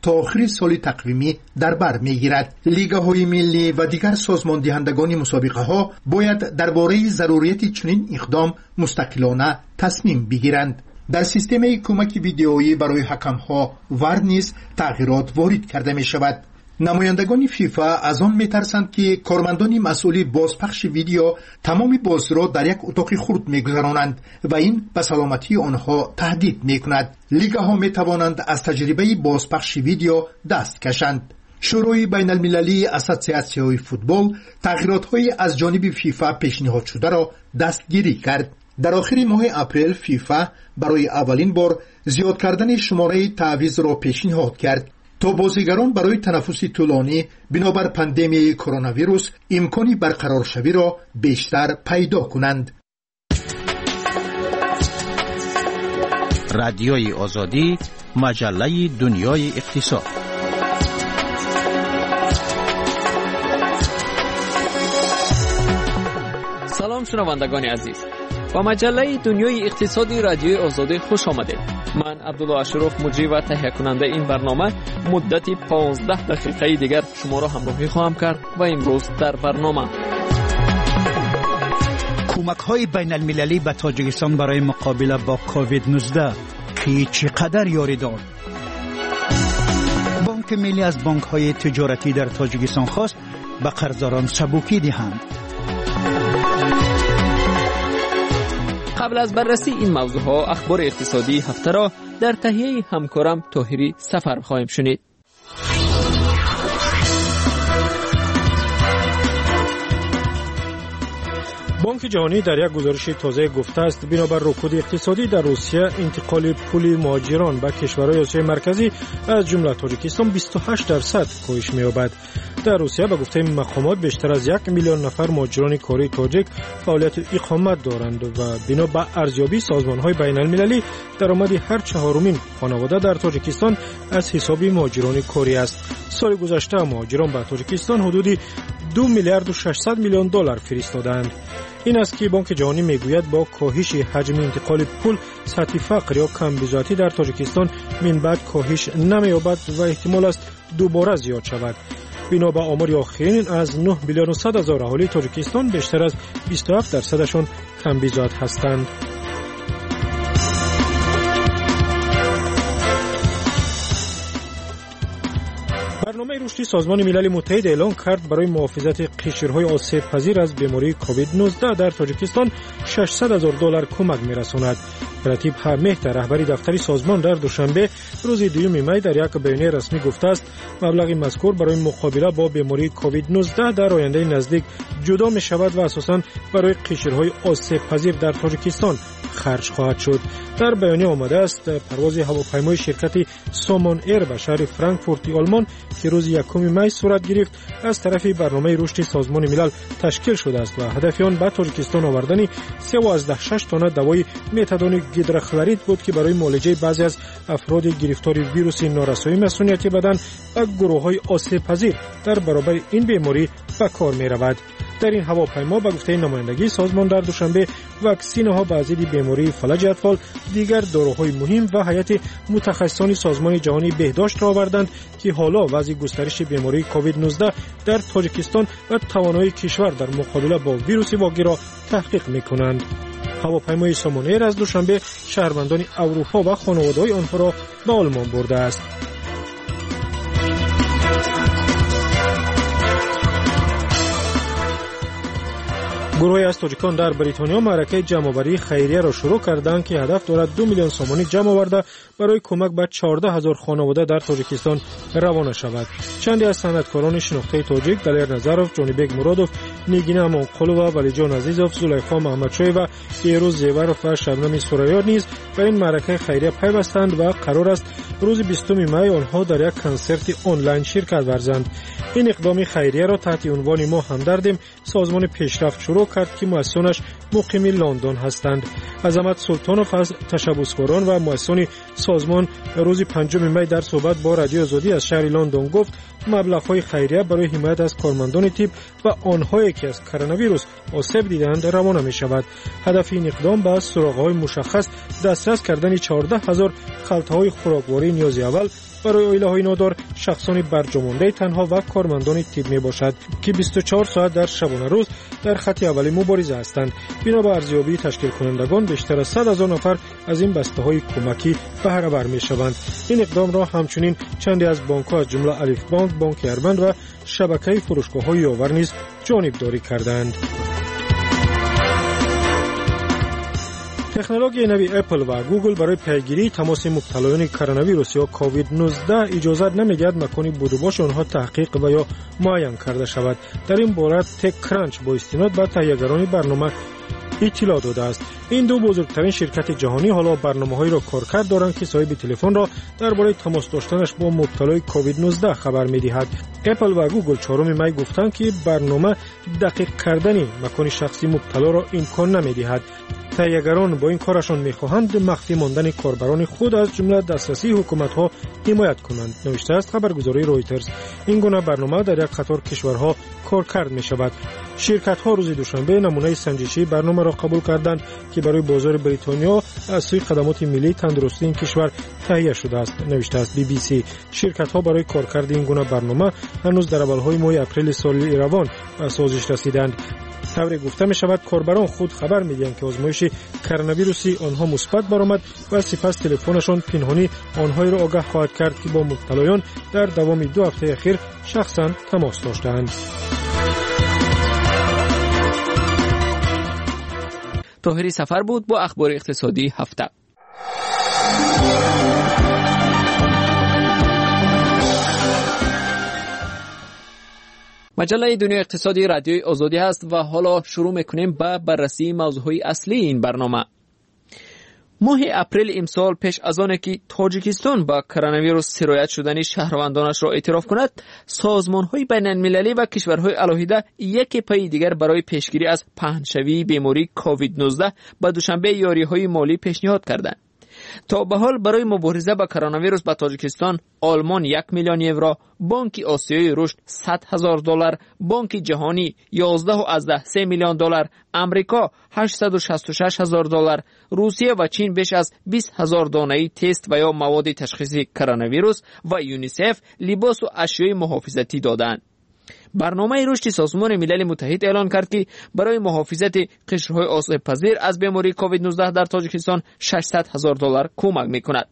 G: تا آخر سال تقویمی در بر میگیرد. لیگ‌های ملی و دیگر سازمان دهندگان مسابقه ها باید درباره ضروریت چنین اقدام مستقلانه تصمیم بگیرند. در سیستم کمک ویدئویی برای حکم‌ها وار نیز تغییرات وارد کرده می شود. نمایندگان فیفا از آن میترسند که کارمندان مسئول بازپخش ویدیو تمام بازی را در یک اتاق خرد میگذرانند و این به سلامتی آنها تهدید میکند. لیگ‌ها میتوانند از تجربه بازپخش ویدیو دست کشند. شورای بین المللی اساسیاسیون فوتبال تغییرات‌های از جانب فیفا پیشنهاد شده را دستگیری کرد. در آخر ماه اپریل فیفا برای اولین بار زیاد کردن شماره تعویض را پیشنهاد کرد تا بازیگران برای تنفس طولانی بنابر پاندمی کرونا ویروس امکانی برقرار شوی را بیشتر پیدا کنند.
K: رادیوی آزادی، مجله دنیای اقتصاد.
A: سلام شنوندگان عزیز. با مجله دنیای اقتصادی رادیوی آزادی خوش آمدید. من عبدالله اشرف مجری و تهیه کننده این برنامه مدت پانزده دقیقه دیگر شما را همراهی خواهم کرد و امروز در برنامه
M: کمک‌های بین المللی به تاجیکستان برای مقابله با کووید نوزده کی چقدر یاری داد؟ بانک ملی از بانک‌های تجارتی در تاجیکستان خواست به قرضداران سبوکی دهند.
A: قبل از بررسی این موضوع ها اخبار اقتصادی هفته را در تهیه همکارم طاهری سفر خواهیم شنید.
N: بانک جهانی در یک گزارش تازه گفته است بنابر رکود اقتصادی در روسیه انتقال پول مهاجران به کشورهای آسیای مرکزی از جمله تاجیکستان بیست و هشت درصد کاهش می‌یابد. در روسیه به گفته مقامات بیشتر از یک میلیون نفر مهاجران کاری تاجیک فعالیت اقامت دارند و بنا به ارزیابی سازمان‌های بین‌المللی درآمد هر چهارمین خانواده در تاجیکستان از حساب مهاجران کاری است. سال گذشته مهاجران به تاجیکستان حدود دو میلیارد و ششصد میلیون دلار فرستادند. این است که بانک جهانی میگوید با کاهش حجم انتقال پول سطح فقر یا کمبودی در تاجیکستان من بعد کاهش نمی‌یابد و احتمال است دوباره زیاد شود. بنا به آمار آخرین از نه میلیون و صد هزار اهالی تاجیکستان بیشتر از بیست و هفت درصدشان کمبود هستند. برنامه رشدی سازمان ملل متحد اعلام کرد برای محافظت قشرهای آسیب پذیر از بیماری کووید نوزده در تاجیکستان ششصد هزار دلار کمک می‌رساند. رتیب حمید رهبری دفتر سازمان در دوشنبه روز دوم می در یک بیانیه رسمی گفته است مبلغ مذکور برای مقابله با بیماری کووید نوزده در آینده نزدیک جدا می شود و اساساً برای قشرهای آسیب پذیر در تاجیکستان خرج خواهد شد. در بیانیه آمده است پرواز هواپیمای شرکت سومون ایر به شهر فرانکفورت آلمان که روز یکم می صورت گرفت از طرف برنامه رشد سازمان ملل تشکیل شده است و هدف آن به تاجیکستان آوردن سه و شش تن دوای متادون گیدروکلورید بود که برای معالجه بعضی از افراد گرفتار ویروس نارسایی مسئولیت بدن و گروه‌های آسیب پذیر در برابر این بیماری به کار می‌رود. در این هواپیما به گفته نمایندگی سازمان در دوشنبه واکسین‌ها به ضد بیماری فلج اطفال، دیگر داروهای مهم و هیئت متخصصان سازمان جهانی بهداشت را آوردند که حالا وضع گسترش بیماری کووید نوزده در تاجیکستان و توانایی کشور در مقابله با ویروس واگیر را تحقیق می‌کنند. هواپیمای سومون ایر از دوشنبه شهروندان اروپا و خانواده‌های آنها را به آلمان برده است. گروهی از تاجیکان در بریتانیا معرکه جمع‌آوری خیریه را شروع کردند که هدف دارد دو میلیون سومانی جمع آورده برای کمک به چهارده هزار خانواده در تاجیکستان روانه شود. چندی از صنعتکاران شناخته تاجیک دلیر نظروف، جانبک مرادوف، نیگینه امانقلووا، ولیجان عزیزوف، زلیخا محمدشاهی و ایروز زیورف و شبنم سوریار نیز به این معرکه خیریه پیوستند و قرار است روز بیستم می آنها در یک کنسرت آنلاین شرکت ورزند. این اقدام خیریه را تحت عنوان ما همدردیم سازمان پیشرفت شروع کرد که مؤسسانش مقیم لندن هستند. عظمت سلطانوف از تشبثکاران و مؤسسان سازمان روز پنجم می در صحبت با رادیو آزادی از شهر لندن گفت مبلغ‌های خیریه برای حمایت از کارمندان طب و آنهایی که از کرونا ویروس آسیب دیدند روانه می شود. هدف این اقدام به سراغ‌های مشخص دسترس کردن چهارده هزار خلطه‌های خوراکواری نیاز اول برای اویله‌های نادار شخصان برجامانده تنها و کارمندان تیب میباشد که بیست و چهار ساعت در شبانه روز در خط اولی مبارزه هستند. بنا به ارزیابی تشکیل کنندگان بیشتر از صد هزار نفر از این بسته‌های کمکی بهره بر میشوند. این اقدام را همچنین چندی از بانک‌ها از جمله الف بانک، بانک اربند و شبکه فروشگاه‌های یاور نیز جانبداری کردند. تکنولوژی نوی اپل و گوگل برای پیگیری تماس مبتلایان کرونا ویروس یا کووید نوزده اجازه نمی‌دهد مکان بود و باش آنها تحقیق و یا معاین کرده شود. در این باره تک کرانچ با استناد به تهیه‌گران برنامه اطلاع داده است. این دو بزرگترین شرکت جهانی حالا برنامه‌هایی را کارکرد دارند که صاحب تلفن را درباره تماس داشتنش با مبتلای کووید نوزده خبر می‌دهد. اپل و گوگل چهارم می گفتند که برنامه دقیق کردن مکان شخصی مبتلا را امکان نمی‌دهد. تهیه‌گران با این کارشان می‌خواهند مخفی ماندن کاربران خود از جمله دسترسی حکومت‌ها حمایت کنند. نوشته است خبرگزاری رویترز. این گونه برنامه در یک قطار کشورها کارکرد می‌شود. شرکت‌ها روز دوشنبه نمونه سنجشی برنامه را قبول کردند که برای بازار بریتانیا از سوی خدمات ملی تندرستی این کشور تهیه شده است. نوشته است بی بی سی. شرکت‌ها برای کارکرد این گونه برنامه هنوز در اول‌های ماه اپریل سال روان به سازش رسیدند. طوری گفته می شود کاربران خود خبر می دهند که آزمایش کرونا ویروسی آنها مثبت برآمد و سپس تلفنشان پنهانی آنها را آگاه خواهد کرد که با مبتلایان در دوام دو هفته اخیر شخصا تماس داشتند.
A: طاهری سفر بود با اخبار اقتصادی هفته. مجله دنیای اقتصادی رادیوی آزادی است و حالا شروع میکنیم با بررسی موضوعهای اصلی این برنامه. ماه اپریل امسال پیش از آنکه که تاجیکستان با کرونا ویروس سرایت شدن شهروندانش را اعتراف کند، سازمان‌های بین‌المللی و کشورهای الهیده یک پای دیگر برای پیشگیری از پهن‌شوی بیماری کووید نوزده به دوشنبه یاری‌های مالی پیشنهاد کردند. تا به حال برای مبارزه با کرونا ویروس به تاجیکستان آلمان یک میلیون یورو، بانک آسیایی رشد صد هزار دلار، بانک جهانی یازده و از ده سه میلیون دلار، امریکا هشتصد و شصت و شش هزار دلار، روسیه و چین بیش از بیست هزار دانه تست و یا مواد تشخیصی کرونا ویروس و یونیسف لباس و اشیاء محافظتی دادند. برنامه رشد سازمان ملل متحد اعلان کرد که برای محافظت قشرهای آسیب پذیر از بیماری کووید نوزده در تاجیکستان ششصد هزار دلار کمک می‌کند.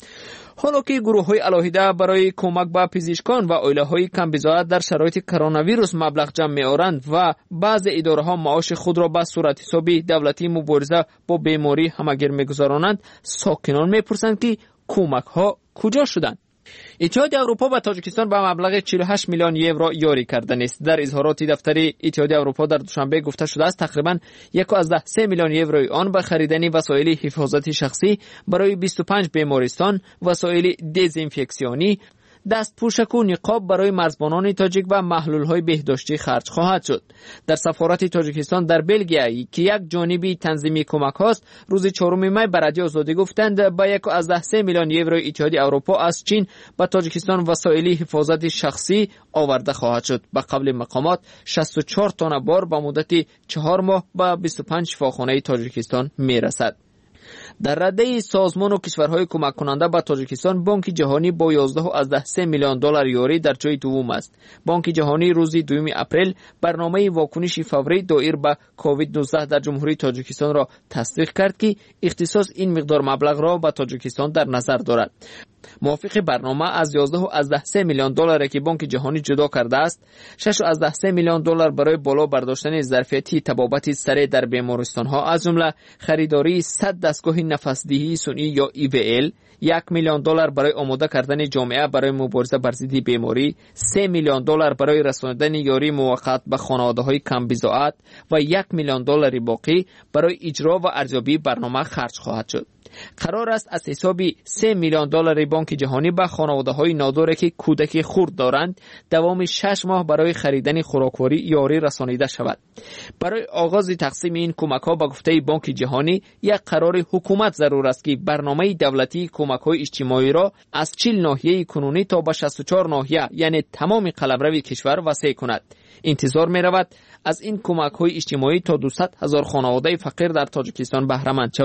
A: حالا که گروه‌های الهیده برای کمک به پزشکان و عائله‌های کم بضاعت در شرایط کرونا ویروس مبلغ جمع می‌آورند و بعضی اداره‌ها معاش خود را به صورت حسابی دولتی مبارزه با بیماری همگیر می‌گذرانند، ساکنان می‌پرسند که کمک‌ها کجا شدند؟ اتحاد اروپا به تاجیکستان به مبلغ چهل و هشت میلیون یورو یاری کرده است. در اظهارات دفتر اتحاد اروپا در دوشنبه گفته شده است تقریباً یک و از ده سه میلیون یوروی آن به خریدن وسایل حفاظت شخصی برای بیست و پنج بیمارستان، وسایل دزینفکسیونی، دست پوشک و نقاب برای مرزبانان تاجیک و محلول‌های بهداشتی خرج خواهد شد. در سفارت تاجیکستان در بلژیم که یک جانبی تنظیمی کمک هاست، روز چهارم می به رادیو آزادی گفتند با یک و از ده سه میلیون یورو اتحاد اروپا از چین به تاجیکستان وسایل حفاظت شخصی آورده خواهد شد. به قبل مقامات شصت و چهار تن بار به مدت چهار ماه به بیست و پنج شفاخانه تاجیکستان میرسد. در رده سازمان و کشورهای کمک کننده به تاجیکستان، بانک جهانی با یازده و از ده سه میلیون دلار یوری در جای دوم است. بانک جهانی روز دوم اپریل برنامه واکنش فوری دایر به کووید نوزده در جمهوری تاجیکستان را تصدیق کرد که اختصاص این مقدار مبلغ را به تاجیکستان در نظر دارد. موافق برنامه از یازده و از ده سه میلیون دلار که بانک جهانی جدا کرده است، شش و از ده سه میلیون دلار برای بالا برداشتن ظرفیتی طبابت سره در بیمارستان ها از جمله خریداری صد دستگاه نفس‌دهی صنعی یا ای وی ال، یک میلیون دلار برای آماده کردن جامعه برای مبارزه بر ضد بیماری، سه میلیون دلار برای رساندن یاری موقت به خانواده‌های کم بضاعت و یک میلیون دلار باقی برای اجرا و ارزیابی برنامه خرج خواهد شد. قرار است از حسابی سه میلیون دلار بانک جهانی به خانواده‌های ناداری که کودک خرد دارند دوام شش ماه برای خریدن خوراکواری یاری رسانیده شود. برای آغاز تقسیم این کمک‌ها به گفته بانک جهانی یک قرار حکومت ضرور است که برنامه دولتی کمک‌های اجتماعی را از چهل ناحیه کنونی تا به شصت و چهار ناحیه یعنی تمام قلمرو کشور وسیع کند. انتظار می‌رود از این کمک‌های اجتماعی تا دویست هزار خانواده فقیر در تاجیکستان بهره مند شوند.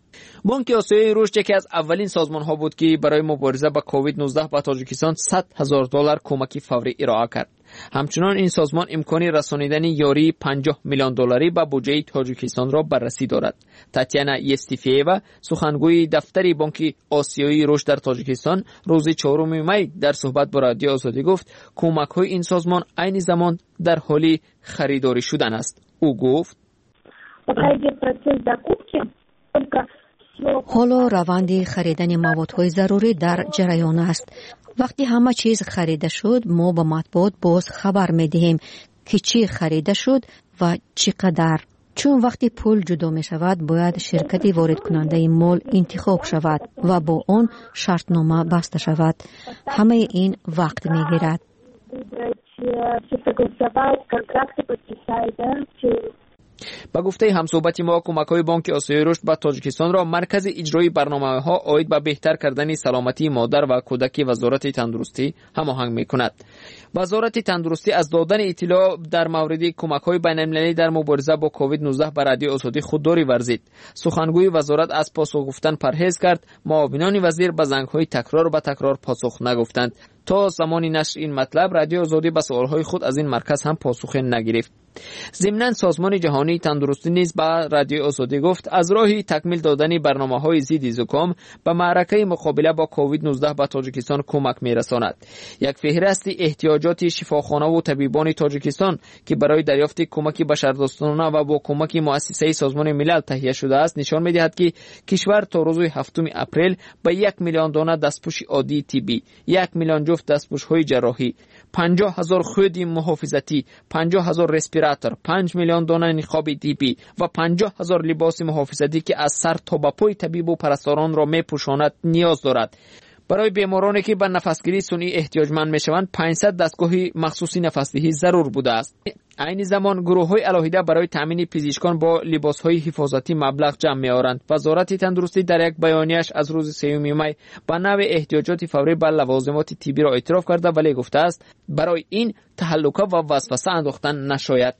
A: بانک آسیای رشد یکی از اولین سازمان ها بود که برای مبارزه با کووید نوزده به تاجیکستان صد هزار دلار کمک فوری ارائه کرد. همچنان این سازمان امکانی رسانیدن یاری پنجاه میلیون دلاری به بودجه تاجیکستان را بررسی دارد. تاتیانا یستیفیوا، سخنگوی دفتر بانک آسیایی رشد در تاجیکستان، روز چهارم می در صحبت با رادیو آزادی گفت کمک های این سازمان عین زمان در حال خریداری شدن است. او گفت
O: حالا روند خریدن موادهای ضروری در جریان است. وقتی همه چیز خریده شد، ما به مطبوعات باز خبر می دهیم که چی خریده شد و چقدر. چون وقتی پول جدا می شود، باید شرکتی وارد کننده مال انتخاب شود و با آن شرطنامه بسته شود. همه این وقت می گیرد.
A: با گفته همصحبت ما، کمک‌های بانک آسیای رشد به تاجیکستان را مرکز اجرایی برنامه‌ها عاید به بهتر کردن سلامتی مادر و کودک وزارت تندرستی هماهنگ می‌کند. وزارت تندرستی از دادن اطلاع در مورد کمک‌های بین‌المللی در مبارزه با کووید نوزده به رادیو آزادی خودداری ورزید. سخنگوی وزارت از پاسخ گفتن پرهیز کرد. معاونان وزیر به زنگ‌های تکرار به تکرار پاسخ نگفتند. تا زمان نشر این مطلب، رادیو آزادی به سوال‌های خود از این مرکز هم پاسخ نگرفت. ضمناً سازمان جهانی تندرستی نیز به رادیو آزادی گفت از راهی تکمیل دادن برنامه‌های ضد زکام به معرکه مقابله با کووید نوزده به تاجیکستان کمک می‌رساند. یک فهرست احتیاجات شفاخانه و طبیبان تاجیکستان که برای دریافت کمک بشردوستانه و با کمک مؤسسه سازمان ملل تهیه شده است نشان می‌دهد که کشور تا روز هفتم اپریل به یک میلیون دانه دستپوش عادی طبی، یک میلیون جفت دستپوش‌های جراحی، پنجاه هزار خود محافظتی، پنجاه هزار رسپیراتور، پنج میلیون دانه نقاب طبی و پنجاه هزار لباس محافظتی که از سر تا به پای طبیب و پرستاران را می‌پوشاند نیاز دارد. برای بیمارانی که به نفسگیری سنی احتیاجمند میشوند پانصد دستگاه مخصوصی نفسدهی ضرور بوده است. عین زمان گروه‌های علاهیده برای تامین پزشکان با لباس‌های حفاظتی مبلغ جمع می‌آورند. وزارت تندرستی در یک بیانیه‌اش از روز سوم می به نوع احتیاجات فوری به لوازمات طبی را اعتراف کرده ولی گفته است برای این تهلکه و وسوسه انداختن نشاید.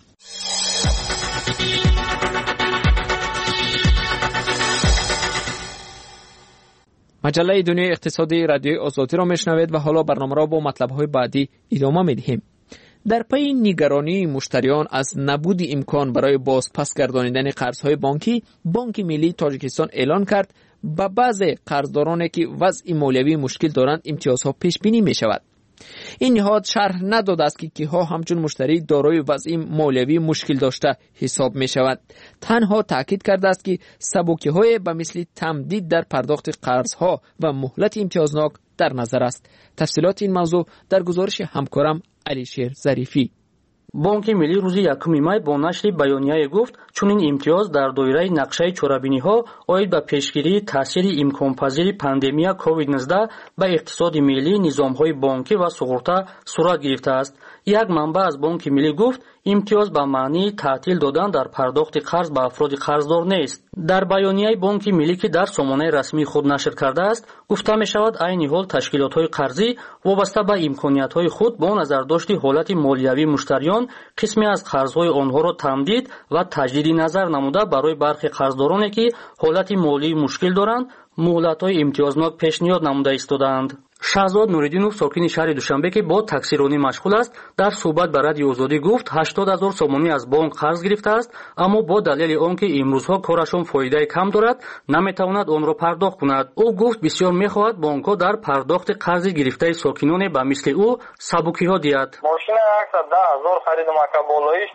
A: مجله دنیای اقتصادی رادیو آزادی را میشنوید و حالا برنامه را با مطلب‌های بعدی ادامه می‌دهیم. در پی نگرانی مشتریان از نبود امکان برای بازپس گردانیدن قرض‌های بانکی، بانک ملی تاجیکستان اعلان کرد به بعضی قرضدارانی که وضع مالیوی مشکل دارند امتیازها پیش بینی می‌شود. این نهاد شرح نداده است که کیها همچون مشتری دارای وضع مالیوی مشکل داشته حساب می شود. تنها تاکید کرده است که سبوکی‌های به مثل تمدید در پرداخت قرضها و مهلت امتیازناک در نظر است. تفصیلات این موضوع در گزارش همکارم علیشیر ظریفی.
P: بانک ملی روز یکم می با نشر بیانیه گفت چون این امتیاز در دایره نقشه چرابینی‌ها عاید به پیشگیری تاثیر امکان‌پذیر پاندمی کووید نوزده به اقتصاد ملی، نظام‌های بانکی و سقوط صورت گرفته است. یک منبع از بانک ملی گفت امتیاز به معنی تعطیل دادن در پرداخت قرض به افراد قرضدار نیست. در بیانیه بانک ملی که در سامانه رسمی خود نشر کرده است گفته می شود عین حال تشکیلات‌های قرضی وابسته به امکانیت‌های خود با نظرداشت حالت مالیوی مشتریان قسمی از قرض‌های آنها را تمدید و تجدید نظر نموده برای برخی قرضدارانی که حالت مالی مشکل دارند مهلت‌های امتیازناک پیشنهاد نموده ایستادند. شهزاد نوریدینوف ساکن شهر دوشنبه که با تاکسیرانی مشغول است در صحبت با رادیو آزادی گفت هشتاد هزار سومانی از بانک قرض گرفته است اما با دلیل آنکه امروزها کارشان فایده کم دارد نمیتواند آن را پرداخت کند. او گفت بسیار میخواهد بانک‌ها در پرداخت قرض گرفته ساکنان به مثل او سبکی‌ها دهد.
W: ماشین صد و ده هزار خریدم که بالایش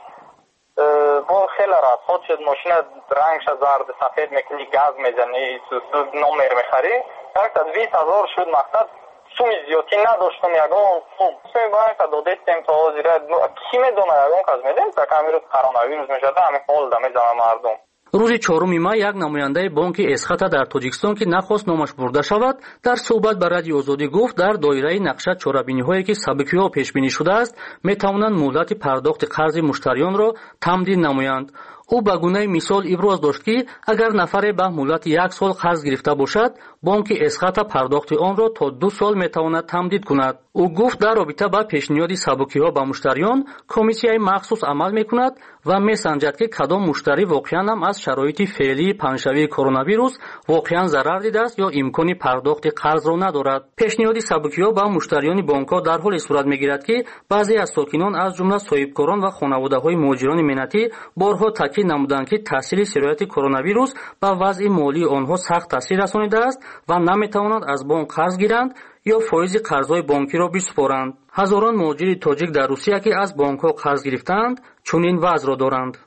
W: با خیلی راحت خود شد. ماشین رنگش زرد سفید میکنی گاز میزنی سوسود نمر میخری صد و بیست هزار شد. مقصد سومی زیادی نداشتم یگان سومی باید که دادیستیم تا آزیره کی میدونه یگان کاز میدیم تا که امیرو کرونا ویروس میشده همین حال دمیزنه مردم.
P: روز چهارم می یک نماینده بانک اسخط در تاجیکستان که نخواست نامش برده شود در صحبت با رادیو آزادی گفت در دایره نقشه چرابینی‌هایی که سبکی‌ها پیش بینی شده است میتوانند مهلت پرداخت قرض مشتریان را تمدید نمایند. او به گونه مثال ابراز داشت که اگر نفر به مهلت یک سال قرض گرفته باشد بانک اسخط پرداخت آن را تا دو سال میتواند تمدید کند. او گفت در رابطه با پیشنهاد سبوکی‌ها به مشتریان کمیسیای مخصوص عمل میکند و میسنجد که کدام مشتری واقعا هم از شرایط فعلی پنجشنبه کرونا ویروس واقعا ضرر دیده است یا امکان پرداخت قرض را ندارد. پیشنهاد سبوکی‌ها به مشتریان بانک‌ها در حال صورت میگیرد که بعضی از ساکنان از جمله صاحبکاران و خانواده‌های مهاجران منتی بارها تاکید نمودند که تاثیر سرایت کرونا ویروس به وضع مالی آنها سخت تاثیر رسانیده است و نمیتوانند از بانک قرض گیرند یا فایز قرض‌های بانکی را بسپارند. هزاران مهاجر تاجیک در روسیه که از بانک‌ها قرض گرفتند چنین وضع را دارند.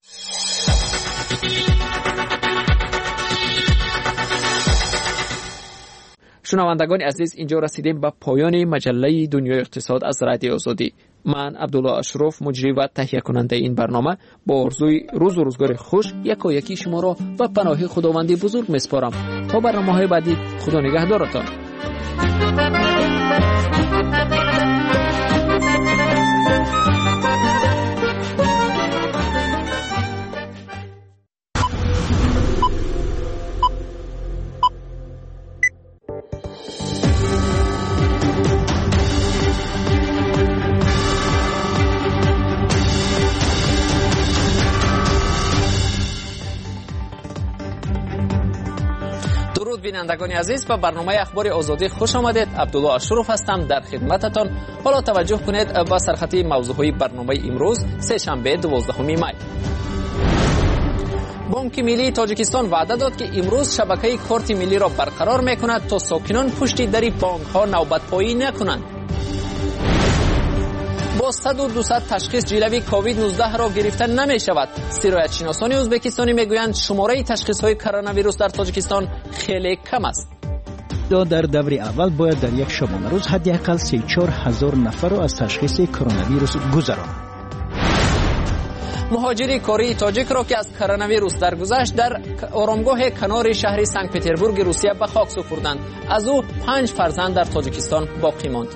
A: شنوندگان عزیز، اینجا رسیدیم به پایان مجله دنیای اقتصاد از رادیو آزادی. من عبدالله اشرف، مجری و تهیه کننده این برنامه، با آرزوی روز و روزگار خوش یکا یکی شما را به پناه خداوندی بزرگ میسپارم. تا برنامه‌های بعدی، خدا نگهدارتان. بینندگان عزیز، به برنامه اخبار آزادی خوش آمدید. عبدالله اشرف هستم در خدمتتان. حالا توجه کنید به سرخطی موضوعهای برنامه امروز سه شنبه دوازدهم می. بانک ملی تاجیکستان وعده داد که امروز شبکه کارت ملی را برقرار میکند تا ساکنان پشت در بانک ها نوبت پایی نکنند. با صد و دویست تشخیص جلوی کووید نوزده را گرفته نمی شود. سرایت شناسان ازبکستانی میگویند شماره تشخیص های کرونا ویروس در تاجیکستان خیلی کم است.
M: در دور اول باید در یک شبانه روز حداقل سی و چهار هزار نفر را از تشخیص کرونا ویروس گذراند.
A: مهاجری کاری تاجیک را که از کرونا ویروس درگذشت در آرامگاه کنار شهر سنت پترزبورگ روسیه به خاک سپردند. از او پنج فرزند در تاجیکستان باقی ماند.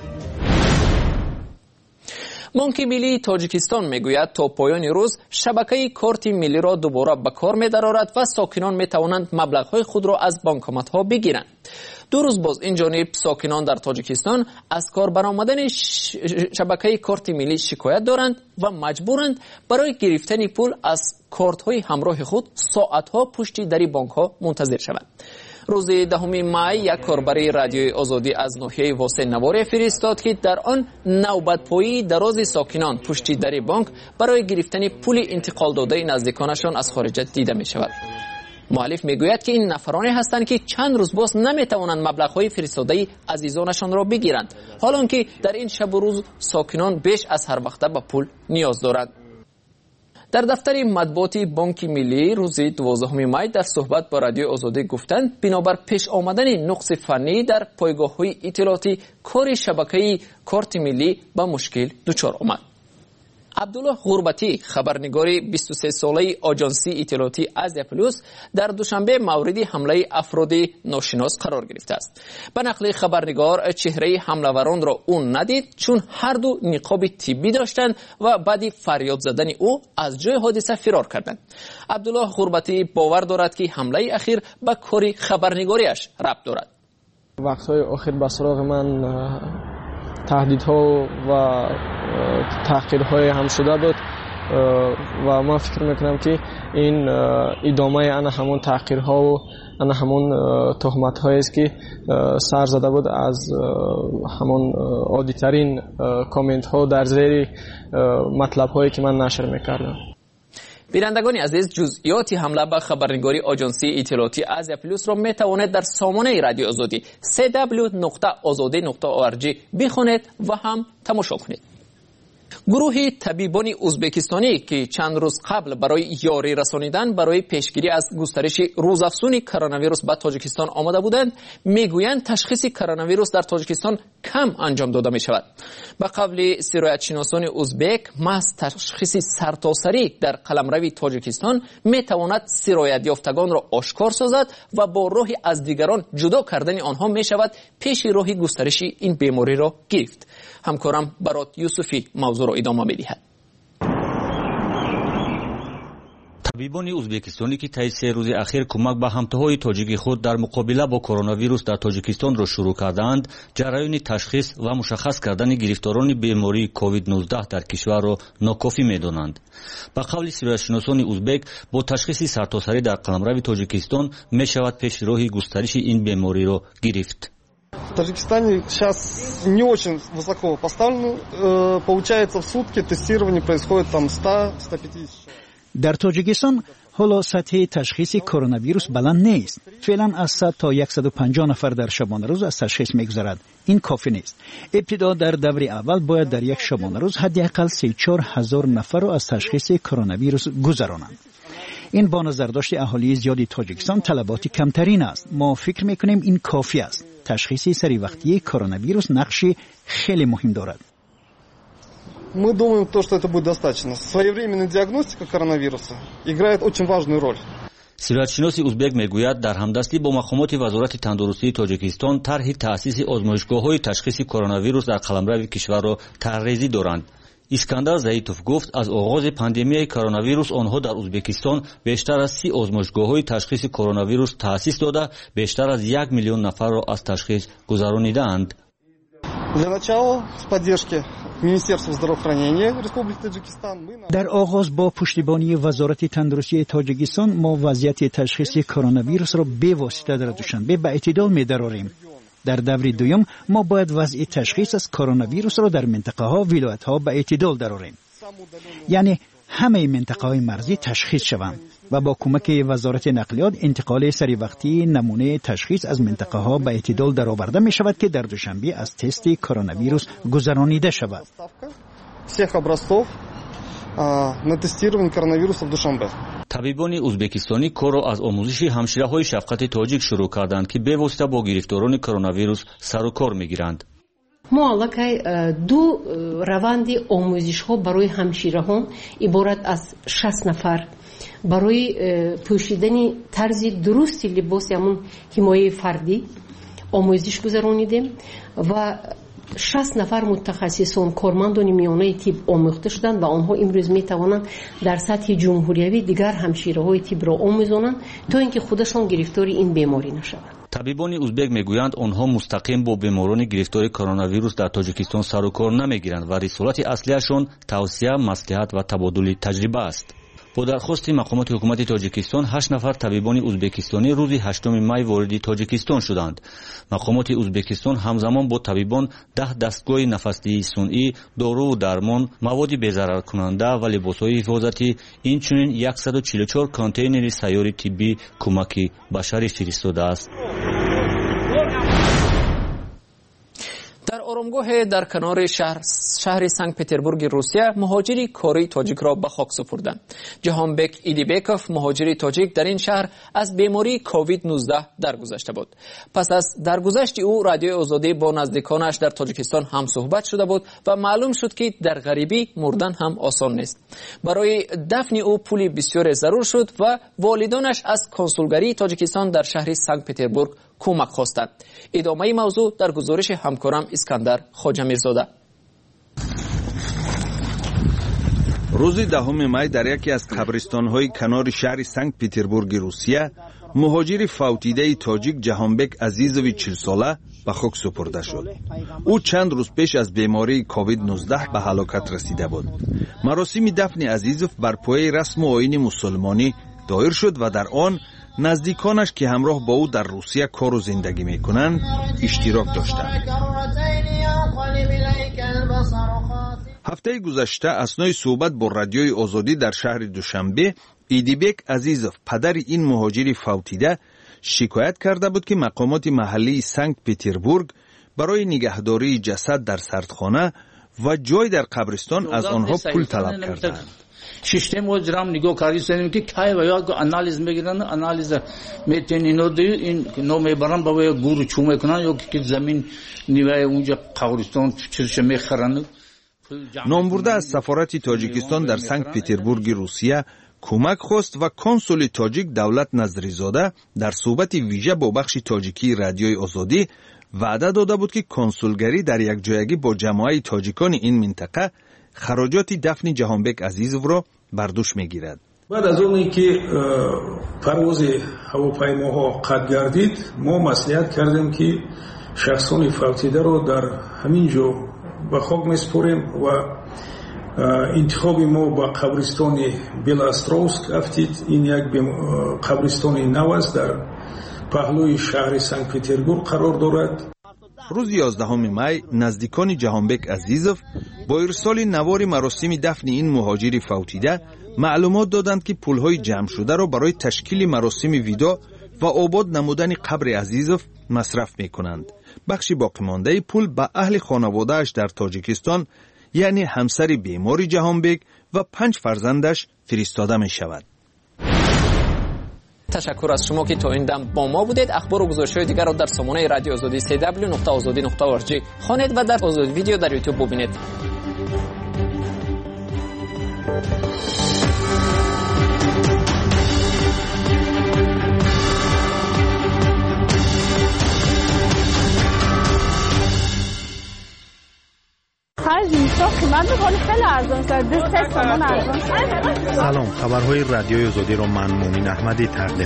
A: بانک ملی تاجیکستان میگوید تا پایان روز شبکه کارت ملی را دوباره به کار می‌دارد و ساکنان میتوانند مبلغ‌های خود را از بانکمات‌ها بگیرند. دو روز باز این جانب ساکنان در تاجیکستان از کار برآمدن شبکه کارت ملی شکایت دارند و مجبورند برای گرفتن پول از کارت‌های همراه خود ساعت‌ها پشت در بانک‌ها منتظر شوند. روز دهم می یک کاربر رادیوی آزادی از ناحیه واسه نواری فرستاد که در آن نوبت پایی دراز ساکنان پشت در بانک برای گرفتن پول انتقال داده نزدیکانشان از خارج دیده می شود. مؤلف می گوید که این نفرانی هستند که چند روز باز نمی توانند مبلغ‌های فرستاده عزیزانشان را بگیرند، حالان که در این شب و روز ساکنان بیش از هر وقت به پول نیاز دارند. در دفتر مطبوعاتی بانک ملی روز دوازدهم می در صحبت با رادیو آزادی گفتند بنابر پیش آمدن نقص فنی در پایگاه‌های اطلاعاتی کار شبکه کارت ملی با مشکل دچار آمد. عبدالله غربتی، خبرنگار بیست و سه ساله آژانسی اطلاعاتی آزیا پلوس، در دوشنبه مورد حمله افراد ناشناس قرار گرفته است. به نقل خبرنگار چهره حمله‌وران را او ندید چون هر دو نقاب طبی داشتند و بعد فریاد زدن او از جای حادثه فرار کردند. عبدالله غربتی باور دارد که حمله اخیر به کار خبرنگاریش ربط دارد.
L: وقت‌های آخر به سراغ من تهدیدها و تحقیرهای هم شده بود و من فکر میکنم که این ادامه انا همون تحقیرها و انا همون تهمت‌هایی است که سر زده بود از همون عادی‌ترین کامنت ها در زیر مطلب هایی که من نشر میکردم.
A: بینندگان عزیز، جزئیات حمله به خبرنگاری آژانسی اطلاعاتی آزیا پلوس را می توانید در سامانه رادیو آزادی دبلیو دبلیو دبلیو نقطه آزادی نقطه او آر جی بخوانید و هم تماشا کنید. گروه طبیبان ازبکستانی که چند روز قبل برای یاری رسانیدن برای پیشگیری از گسترش روزافزون کرونا ویروس به تاجیکستان آمده بودند، میگویند تشخیص کرونا ویروس در تاجیکستان کم انجام داده می شود. به قول سرایت شناسان ازبک، محض تشخیص سرتاسری در قلمرو تاجیکستان می تواند سرایت یافتگان را آشکار سازد و با راه از دیگران جدا کردن آنها می شود پیش راه گسترش این بیماری را گرفت. همکارم برات یوسفی موضوع را ادامه می‌دهد.
Q: طبیبان ازبکستانی که طی سه روز اخیر کمک به همتاهای تاجیک خود در مقابله با کرونا ویروس در تاجیکستان را شروع کردند، جریان تشخیص و مشخص کردن گرفتاران بیماری کووید نوزده در کشور را ناکافی می‌دانند. به قول سیاستشناسان ازبک، با تشخیص سرتاسری در قلمرو تاجیکستان می‌شود پیش راه گسترش این بیماری را گرفت.
R: В Таджикистане сейчас не очень высоко поставлено. Получается, в сутки тестирование происходит там сто - сто пятьдесят.
M: در تاجیکستان حالا سطح تشخیص کرونا ویروس بلند نیست. فعلا از صد تا صد و پنجاه نفر در شبانه روز از تشخیص میگذرد. این کافی نیست. ابتدا در دور اول باید در یک شبانه روز حداقل سی و چهار هزار نفر را از تشخیص کرونا ویروس گذرانند. این با نظرداشت اهالی زیادی تاجیکستان طلبات کمترین است. ما فکر میکنیم این کافی است. تشخیص سری وقتی کرونا ویروس نقشی خیلی مهم دارد.
R: Мы думаем, то, что это будет достаточно. Своевременная диагностика коронавируса играет очень важную роль.
Q: سیاستشناس ازبک میگوید در همدستی با مقامات وزارت تندرستی تاجیکستان طرح تأسیس آزمایشگاه‌های تشخیص کرونا ویروس در قلمرو کشور را طرحریزی دارند. اسکندر زیتوف گفت از آغاز پاندمی کرونا ویروس آنها در ازبکستان بیشتر از سی آزمایشگاه‌های تشخیص کرونا ویروس تأسیس داده بیشتر از یک میلیون نفر را از تشخیص گذرانیدند.
R: Для начала с поддержки Министерства здравоохранения Республики Таджикистан
M: در آغاز با پشتیبانی وزارت تندرستی تاجیکستان ما وضعیت تشخیص کرونا ویروس را به واسطه در دوشنبه به اعتدال می‌دراریم. در دور دوم ما باید وضع تشخیص از کرونا ویروس را در منطقه ها ولایت ها به اعتدال درآوریم. یعنی همه منطقه های مرزی تشخیص شوند و با کمک وزارت نقلیات انتقال سری وقتی نمونه تشخیص از منطقه ها به اعتدال درآورده می شود که در دوشنبه از تست کرونا ویروس گذرانیده شود.
R: всех образцов на тестирование коронавируса в Душанбе.
Q: طبیبان ازبکستانی کار را از آموزش همشیره‌های شفقت تاجیک شروع کردند که به واسطه با گرفتاران کرونا ویروس سر و کار می‌گیرند.
T: ما аллакай ду раванди омӯзишҳо барои ҳамшираҳон иборат аз шаст нафар барои пӯшидани тарзи дурусти либоси ҳамун ҳимояи фардӣ омӯзиш гузаронидем ва шаст нафар мутахассисон кормандони миёнаи тиб омӯхта шуданд ва онҳо имрӯз метавонанд дар сатҳи ҷумҳуриявӣ дигар ҳамшираҳои тибро омӯзонанд то ин ки худашон гирифтори ин беморӣ нашаванд.
Q: طبیبان ازبک میگویند آنها مستقیم با بیماران گرفتار کرونا ویروس در تاجیکستان سر و کار نمیگیرند و رسالت اصلیشان توصیه، مصلحت و تبادل تجربه است. با درخواست مقامات حکومت تاجیکستان هشت نفر طبیبان ازبکستانی روز هشتم می وارد تاجیکستان شدند. مقامات ازبکستان همزمان با طبیبان ده دستگاه نفسی صنعی، دارو و درمان، مواد بی‌ضرر کننده و لباس‌های حفاظتی، اینچنین صد و چهل و چهار کانتینر سیار طبی کمک بشری فرستاده است.
A: در آرامگاه در کنار شهر شهر سنت پترزبورگ روسیه مهاجری کاری تاجیک را به خاک سپردند. جهانبک ایدیبکوف مهاجری تاجیک در این شهر از بیماری کووید نوزده درگذشته بود. پس از درگذشت او رادیوی آزادی با نزدیکانش در تاجیکستان هم صحبت شده بود و معلوم شد که در غریبی مردن هم آسان نیست. برای دفن او پولی بسیار ضرور شد و والدانش از کنسولگری تاجیکستان در شهر سنت پترزبورگ کمک خواستند. ادامه موضوع در گزارش همکارم اسکندر خواجه‌میرزاده.
U: روز دهم می در یکی از قبرستان‌های کنار شهر سنت پترزبورگ روسیه مهاجر فوتیده تاجیک جهانبک عزیزوی چهل ساله به خاک سپرده شد. او چند روز پیش از بیماری کووید نوزده به هلاکت رسیده بود. مراسم دفن عزیزوف بر پایه رسم و آیین مسلمانی دایر شد و در آن نزدیکانش که همراه با او در روسیه کار و زندگی میکنند اشتراک داشتند. هفته گذشته اثنای صحبت با رادیوی آزادی در شهر دوشنبه، ایدیبک عزیزوف پدر این مهاجر فوتیده شکایت کرده بود که مقامات محلی سنت پترزبورگ برای نگهداری جسد در سردخانه و جای در قبرستان از آنها پول طلب کردند.
Y: Sistem o dram nigo karisenim ki kay veya analiz megiran analiz metin inodi in no mebaran ba guru chume kana yok ki zamin nive unja qabriston chirche mekharan.
U: نامبرده از سفارت تاجیکستان در سنت پترزبورگ روسیه کمک خواست و کنسول تاجیک دولت نظریزاده در صحبت ویژه با بخش تاجیکی رادیوی آزادی وعده داده بود که کنسولگری در یک جایگی با جماعت تاجیکان این منطقه خراجات دفن جهانبک عزیزوف را بر دوش میگیرد.
B: بعد از اونی که پرواز هواپیماها قطع گردید ما مصلحت کردیم که شخصان فوتیده رو در همین جا به خاک میسپاریم و انتخاب ما با قبرستان بیلاستروسک افتید. این یک قبرستان نو است در پهلوی شهر سنت پترزبورگ قرار دارد.
U: روز یازدهم می نزدیکان جهانبک عزیزوف با ارسال نوار مراسم دفن این مهاجر فوتیده معلومات دادند که پولهای جمع شده را برای تشکیل مراسم ویدا و آباد نمودن قبر عزیزوف مصرف می کنند. بخش باقی مانده پول به اهل خانواده‌اش در تاجیکستان یعنی همسر بیمار جهانبک و پنج فرزندش فرستاده می شود.
A: تشکر از شما که تا این دم با ما بودید. اخبار و گزارش‌های دیگر را در سامانه رادیو آزادی سی دبلیو نقطه آزادی نقطه اورگ خوانید و در آزادی ویدیو در یوتیوب ببینید.
K: سلام، خبرهای رادیوی آزادی رو من مومن احمدی تقدیم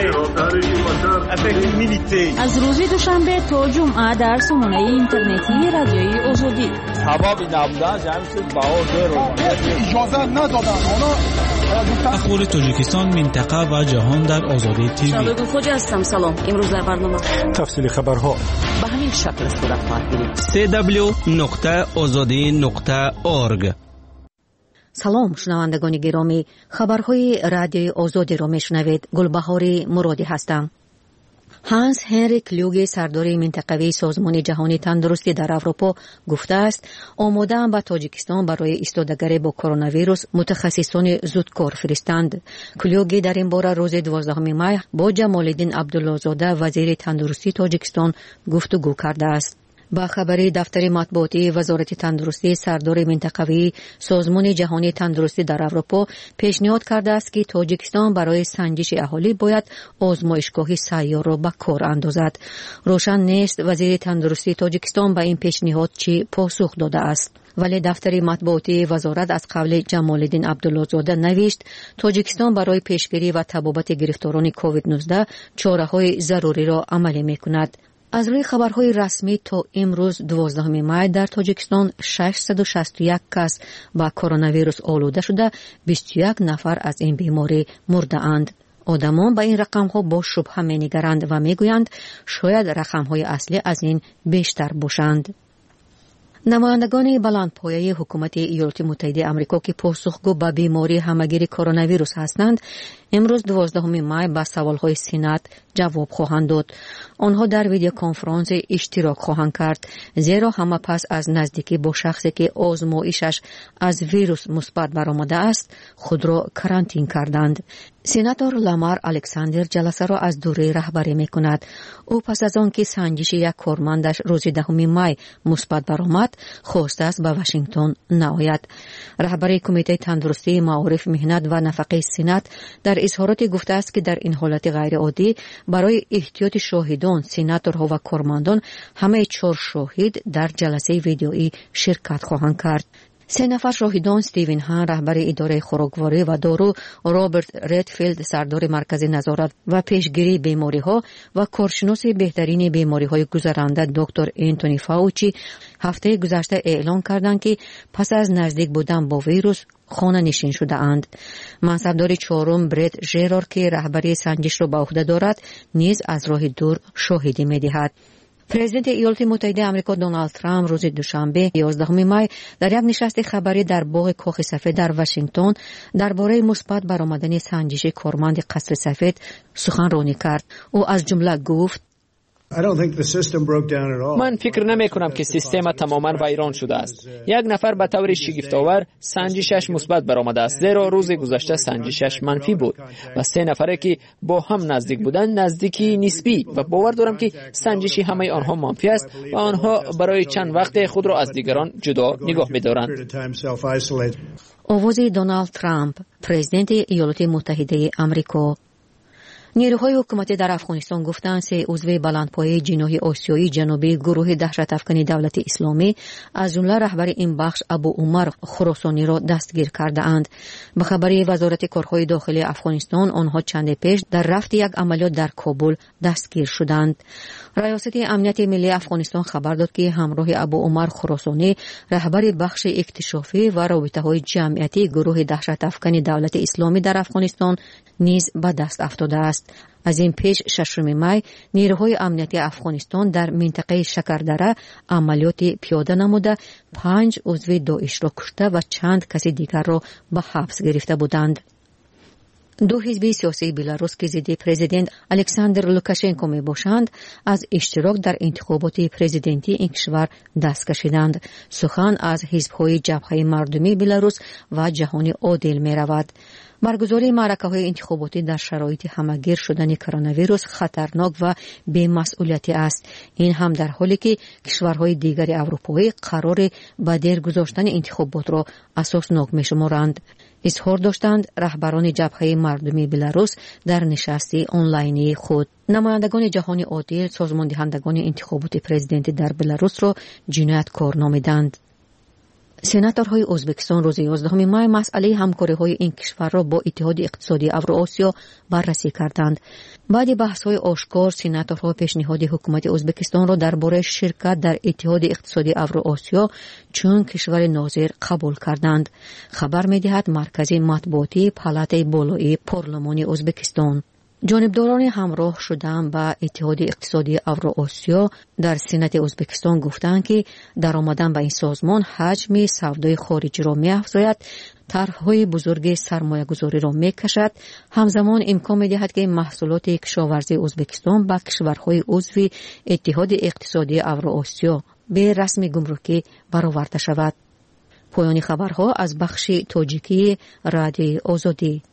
K: می‌کنم.
C: از روز دوشنبه تا جمعه در سامانه اینترنتی رادیوی آزادی.
D: سبب نبودن جمعیت بهادر رو اجازه ندادن.
E: اخبار تاجیکستان، منطقه و جهان در آزادی تیوی.
H: شبگون خوجا هستم. سلام. امروز در برنامه
N: تفصیل خبرها
H: به همین شکل صورت خواهد گرفت.
E: سی دبلیو نقطه آزادی نقطه اورگ.
O: سلام شنوندگان گرامی، خبرهای رادیوی آزادی را میشنوید. گلبهار مرادی هستم. هانس هنریک کلوگ سردار منطقوی سازمان جهانی تندرستی در اروپا گفته است آماده‌اند به تاجیکستان برای ایستادگری با کرونا ویروس متخصصان زودکار فرستند. کلوگ در این باره روز دوازدهم می با جمال الدین عبدالله زاده وزیر تندرستی تاجیکستان گفتگو کرده است. با خبری دفتر مطبوعاتی وزارت تندرستی سردار منطقوی سازمان جهانی تندرستی در اروپا پیشنهاد کرده است که تاجیکستان برای سنجش اهالی باید آزمایشگاه سیار را به کار اندازد. روشن نیست وزیر تندرستی تاجیکستان به این پیشنهاد چی پاسخ داده است. ولی دفتر مطبوعاتی وزارت از قول جمال الدین عبدالله زاده نوشت تاجیکستان برای پیشگیری و تبابت گرفتاران کووید نوزده چاره‌های ضروری را عملی می‌کند. از روی خبرهای رسمی تا امروز دوازدهم می در تاجیکستان ششصد و شصت و یک کس با کرونا ویروس آلوده شده، بیست و یک نفر از این بیماری مرده اند. آدمان به این رقم ها با شبهه می نگرند و می گویند شاید رقم های اصلی از این بیشتر باشند. نمایندگان بلندپایه حکومت ایالات متحده آمریکا که پاسخگو به بیماری همگیر کرونا ویروس هستند امروز دوازدهم می به سوالهای سینات جواب خواهند داد. آنها در ویدیو کنفرانس اشتراک خواهند کرد زیرا همه پس از نزدیکی با شخصی که آزمایشش از ویروس مثبت برآمده است خود را کرانتین کردند. سناتور لامار الکساندر جلسه را از دوره رهبری می کند. او پس از آن که سنجش یک کارمندش روز دهم می مثبت برآمد خواسته است به واشنگتن نآید. رهبر کمیته تندرستی معارف مهنت و نفقه سنات در اظهاراتی گفته است که در این حالت غیر عادی برای احتیاط شاهدان، سناتورها و کارمندان همه چهار شاهد در جلسه ویدیویی شرکت خواهند کرد. سه نفر شاهدان استیون هان رهبر اداره خوراکواری و دارو، رابرت ردفیلد سردار مرکز نظارت و پیشگیری بیماری ها و کارشناس بهترین بیماری های گذرنده دکتر انتونی فاوچی هفته گذشته اعلام کردند که پس از نزدیک بودن با ویروس خانه نشین شده اند. منصبدار چهارم برت ژرار که رهبری سنجش را به عهده دارد نیز از راه دور شاهدی می‌دهد. پرزیدنت ایالات متحده آمریکا دونالد ترامپ روز دوشنبه یازدهم می در یک نشست خبری در باغ کاخ سفید در واشنگتن درباره مثبت برآمدن سنجش کارمند قصر سفید سخنرانی کرد. او از جمله گفت
A: من فکر نمی کنم که سیستم تماما ویران شده است. یک نفر به طور شگفت‌آور سنجشش مثبت برآمده است زیرا روز گذشته سنجشش منفی بود و سه نفری که با هم نزدیک بودند نزدیکی نسبی و باور دارم که سنجشی همه آنها منفی است و آنها برای چند وقت خود را از دیگران جدا نگاه می‌دارند.
O: آواز دونالد ترامپ، پرزیدنت ایالات متحده آمریکا. نیروهای حکومتی در افغانستان گفتند سه عضو بلندپایه جناح آسیایی جنوبی گروه دهشت افکنی دولت اسلامی از جمله رهبر این بخش ابو عمر خراسانی را دستگیر کرده اند. به خبر وزارت کارهای داخلی افغانستان آنها چند پیش در رفت یک عملیات در کابل دستگیر شدند. ریاست امنیت ملی افغانستان خبر داد که همراه ابو عمر خراسانی رهبر بخش اکتشافی و رابطه‌های جمعیتی گروه دهشت افکنی دولت اسلامی در افغانستان نیز به دست افتاده است. از این پیش ششم می نیروهای امنیتی افغانستان در منطقه شکردره عملیات پیاده نموده پنج عضو داعش را کشته و چند کسی دیگر را به حبس گرفته بودند. دو حزب سیاسی بلاروس که ضد پرزیدنت الکساندر لوکاشنکو می باشند از اشتراک در انتخابات پرزیدنتی این کشور دست کشیدند. سخن از حزب‌های جبهه مردمی بلاروس و جهان عادل می رود. برگزاری معرکه‌های انتخاباتی در شرایط همه‌گیر شدن کرونا ویروس خطرناک و بی‌مسئولیتی است. این هم در حالی که کشورهای دیگر اروپایی قرار به دیر گذاشتن انتخابات را اساسناک می‌شمارند. اظهار داشتند رهبران جبهه مردمی بلاروس در نشستی آنلاینی خود. نمایندگان جهان عادل سازمان دهندگان انتخابات پرزیدنتی در بلاروس را جنایتکار نامیدند. سناتورهای ازبکستان روز یازدهم می مسئله همکاری‌های این کشور را با اتحاد اقتصادی اوراسیا بررسی کردند. بعد بحث‌های آشکار سناتورها پیشنهاد حکومت ازبکستان را درباره شرکت در اتحاد اقتصادی اوراسیا چون کشور ناظر قبول کردند. خبر می‌دهد مرکز مطبوعاتی پالاتای بالایی پارلمان ازبکستان. جانبداران همراه شدن با اتحاد اقتصادی اوراسیا در سنت ازبکستان گفتند که درآمدن به این سازمان حجم سودای خارجی را می‌افزاید، طرح‌های بزرگ سرمایه‌گذاری را می‌کشد، همزمان امکان می‌دهد که محصولات کشاورزی ازبکستان با کشورهای عضو اتحاد اقتصادی اوراسیا به رسم گمرکی برآورده شود. پایان خبرها از بخش تاجیکی رادیوی آزادی.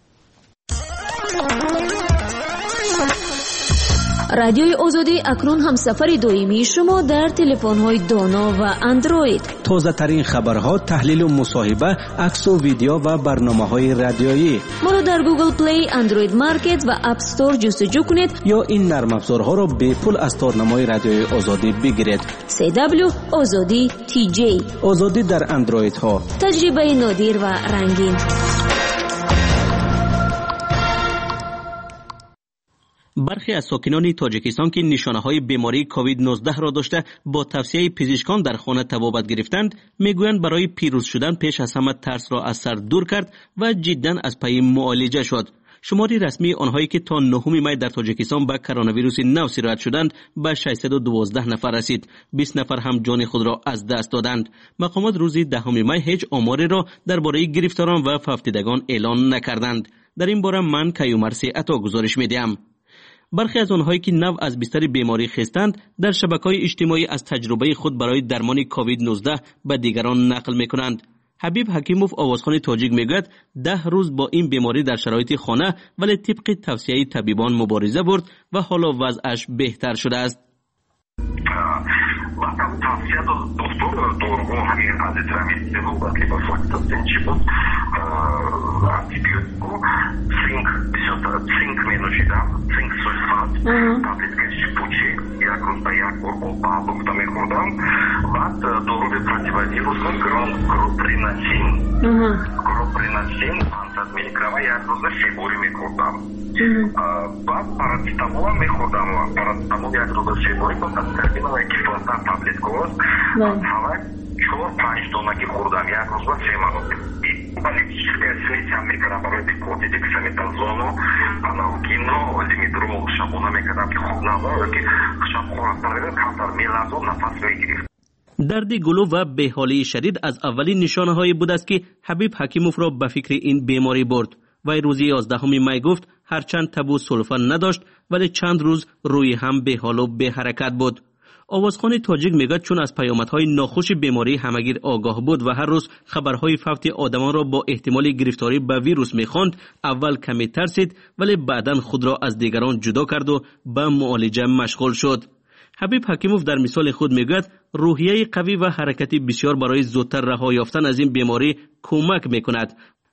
C: رادیوی آزادی اکنون هم سفر دائمی شما در تلفن‌های دانا و اندروید.
F: تازه ترین خبرها، تحلیل و مصاحبه، عکس و ویدیو و برنامه‌های رادیویی.
C: ما را در گوگل پلی، اندروید مارکت و اپ استور جستجو کنید
F: یا این نرم افزارها را به پول از تارنمای رادیوی آزادی بگیرید.
C: سی دبلیو آزادی تی جی.
F: آزادی در اندروید ها.
C: تجربه نادر و رنگین.
I: برخی از ساکنان تاجیکستان که نشانه‌های بیماری کووید نوزده را داشته با توصیه پزشکان در خانه طبابت گرفتند، میگویند برای پیروز شدن پیش از همه ترس را از سر دور کرد و جداً از پی معالجه شد. شماری رسمی آنهایی که تا نهم می در تاجیکستان با کرونا ویروس نو سرایت شدند به ششصد و دوازده نفر رسید. بیست نفر هم جان خود را از دست دادند. مقامات روز دهم می هیچ آماری را درباره گرفتاران و فوتیدگان اعلان نکردند. در این باره من کیومرث عطا گزارش میدهم. برخی از آنهایی که نو از بستر بیماری خستند در شبکه‌های اجتماعی از تجربه خود برای درمان کووید نوزده به دیگران نقل می‌کنند. حبیب حکیموف آوازخوان تاجیک میگوید ده روز با این بیماری در شرایط خانه ولی طبق توصیه طبیبان مبارزه برد و حالا وضعش بهتر شده است.
S: цинк ми нужи дам, цинк сульфат, таблетка шипучи, як розбаяк опалок, то ми ходам, бат дороги противовирусный кроприносин. Кроприносин, пятьдесят миллиграмм, як роза шибори ми ходам. Бат парацетамол ми ходам, парацетамол як роза шибори, паскарбиновая кислота таблетка, бат чор панч донаки ходам, як роза семанок. Политическая связь Америка наоборот приходит к самитазону, аналгину, лимидрол, шабунами, когда приходнало, шабхора старый катар мелазон нафас میگیرید.
I: درد گلو و بیحالی شدید از اولین نشانه های بود است که حبیب حکیموف را به فکر این بیماری برد. وی روز یازدهم می گفت هرچند تبو سلفان نداشت ولی چند روز روی هم بیحال و به حرکت بود. آوازخوان تاجیک میگوید چون از پیامدهای ناخوش بیماری همگیر آگاه بود و هر روز خبرهای فوت آدمان را با احتمال گرفتاری به ویروس میخواند، اول کمی ترسید ولی بعداً خود را از دیگران جدا کرد و به معالجه مشغول شد. حبیب حکیموف در مثال خود میگوید روحیه قوی و حرکتی بسیار برای زودتر رها یافتن از این بیماری کمک میکند.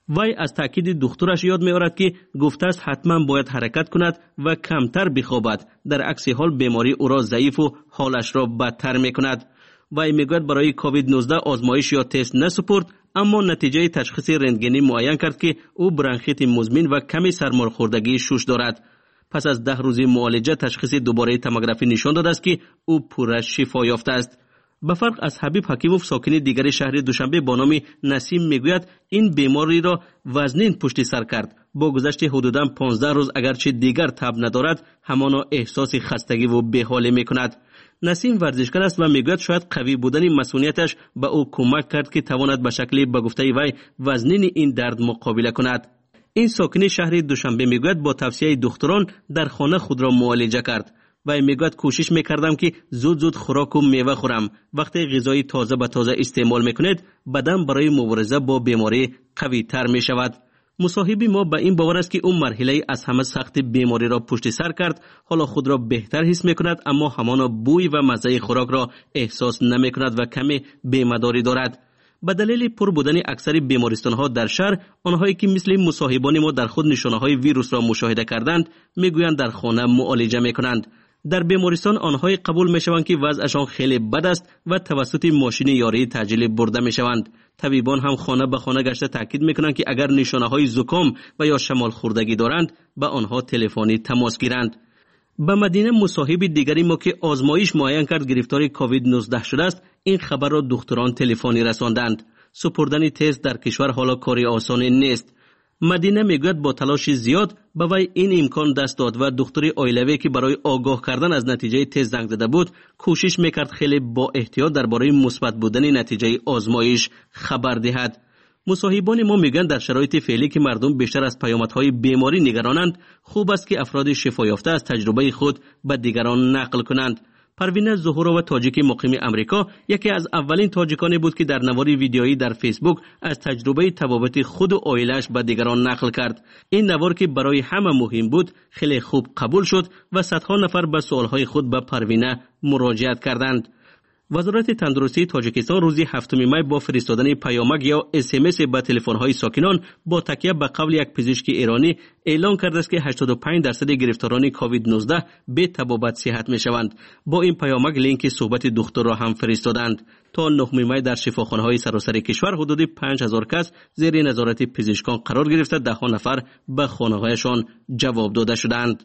I: وی از تاکید دخترش یاد می‌آورد که گفته است حتما باید حرکت کند و کمتر بخوابد، در عکس حال بیماری او را ضعیف و حالش را بدتر می‌کند. وی میگوید برای کووید نوزده آزمایش یا تست نسپرد، اما نتیجه تشخیص رنتگنی معین کرد که او برانخیت مزمن و کمی سرماخوردگی شش دارد. پس از ده روزی معالجه تشخیص دوباره توموگرافی نشان داده است که او پوره شفا یافته است. به فرق از حبیب حکیموف ساکن دیگر شهر دوشنبه با نام نسیم میگوید این بیماری را وزنین پشت سر کرد. با گذشت حدوداً پانزده روز اگرچه دیگر تب ندارد، همانا احساس خستگی و بی‌حالی میکند. نسیم ورزشکار است و میگوید شاید قوی بودن مسئولیتش به او کمک کرد که تواند به شکل به گفته وی وزنین این درد مقابله کند. این ساکن شهر دوشنبه میگوید با توصیه دکتران در خانه خود را معالجه کرد. و میگوید کوشش میکردم که زود زود خوراک و میوه خورم. وقتی غذای تازه به تازه استعمال میکنید، بدن برای مبارزه با بیماری قوی تر میشود. مصاحبی ما به این باور است که اون مرحله از همه سخت بیماری را پشت سر کرد، حالا خود را بهتر حس میکند، اما همانا بوی و مزه خوراک را احساس نمیکند و کمی بیمداری دارد. به دلیل پر بودن اکثر بیمارستان‌ها در شهر، آنهایی که مثل مصاحبان ما در خود نشانه‌های ویروس را مشاهده کردند، میگویند در خانه معالجه میکنند. در بیمارستان آنهایی قبول میشوند که وضعشان خیلی بد است و توسط ماشین یاری تعجیلی برده میشوند. طبیبان هم خانه به خانه گشته تاکید میکنند که اگر نشانه‌های زکام و یا شمال خوردگی دارند، به آنها تلفنی تماس گیرند. به مدینه مصاحب دیگری ما که آزمایش معین کرد گرفتار کووید نوزده شده است، این خبر را دکتران تلفنی رساندند. سپردن تست در کشور حالا کاری آسان نیست. مدینه میگوید با تلاش زیاد به وی این امکان دست داد و دکتر اویلوی که برای آگاه کردن از نتیجه تست زنگ زده بود، کوشش میکرد خیلی با احتیاط درباره مثبت بودن نتیجه آزمایش خبر دهد. مصاحبان ما میگن در شرایط فعلی که مردم بیشتر از پیامدهای بیماری نگرانند، خوب است که افراد شفا یافته از تجربه خود به دیگران نقل کنند. پروین زهورا و تاجیک مقیم امریکا یکی از اولین تاجیکانی بود که در نوار ویدیویی در فیسبوک از تجربه تبابت خود و عائله‌اش به دیگران نقل کرد. این نوار که برای همه مهم بود، خیلی خوب قبول شد و صدها نفر به سوالهای خود به پروینه مراجعت کردند. وزارت تندرستی تاجیکستان روز هفتم می با فرستادن پیامک یا اس ام اس به تلفن‌های ساکنان با تکیه به قول یک پزشک ایرانی اعلام کرده است که هشتاد و پنج درصد گرفتاران کووید نوزده به تبابت صحت می‌شوند. با این پیامک لینک صحبت دکتر را هم فرستادند. تا نهم می در شفاخانه‌های سراسر کشور حدود پنج هزار کس زیر نظارت پزشکان قرار گرفته، ده ها نفر به خانه‌هایشان جواب داده شدند.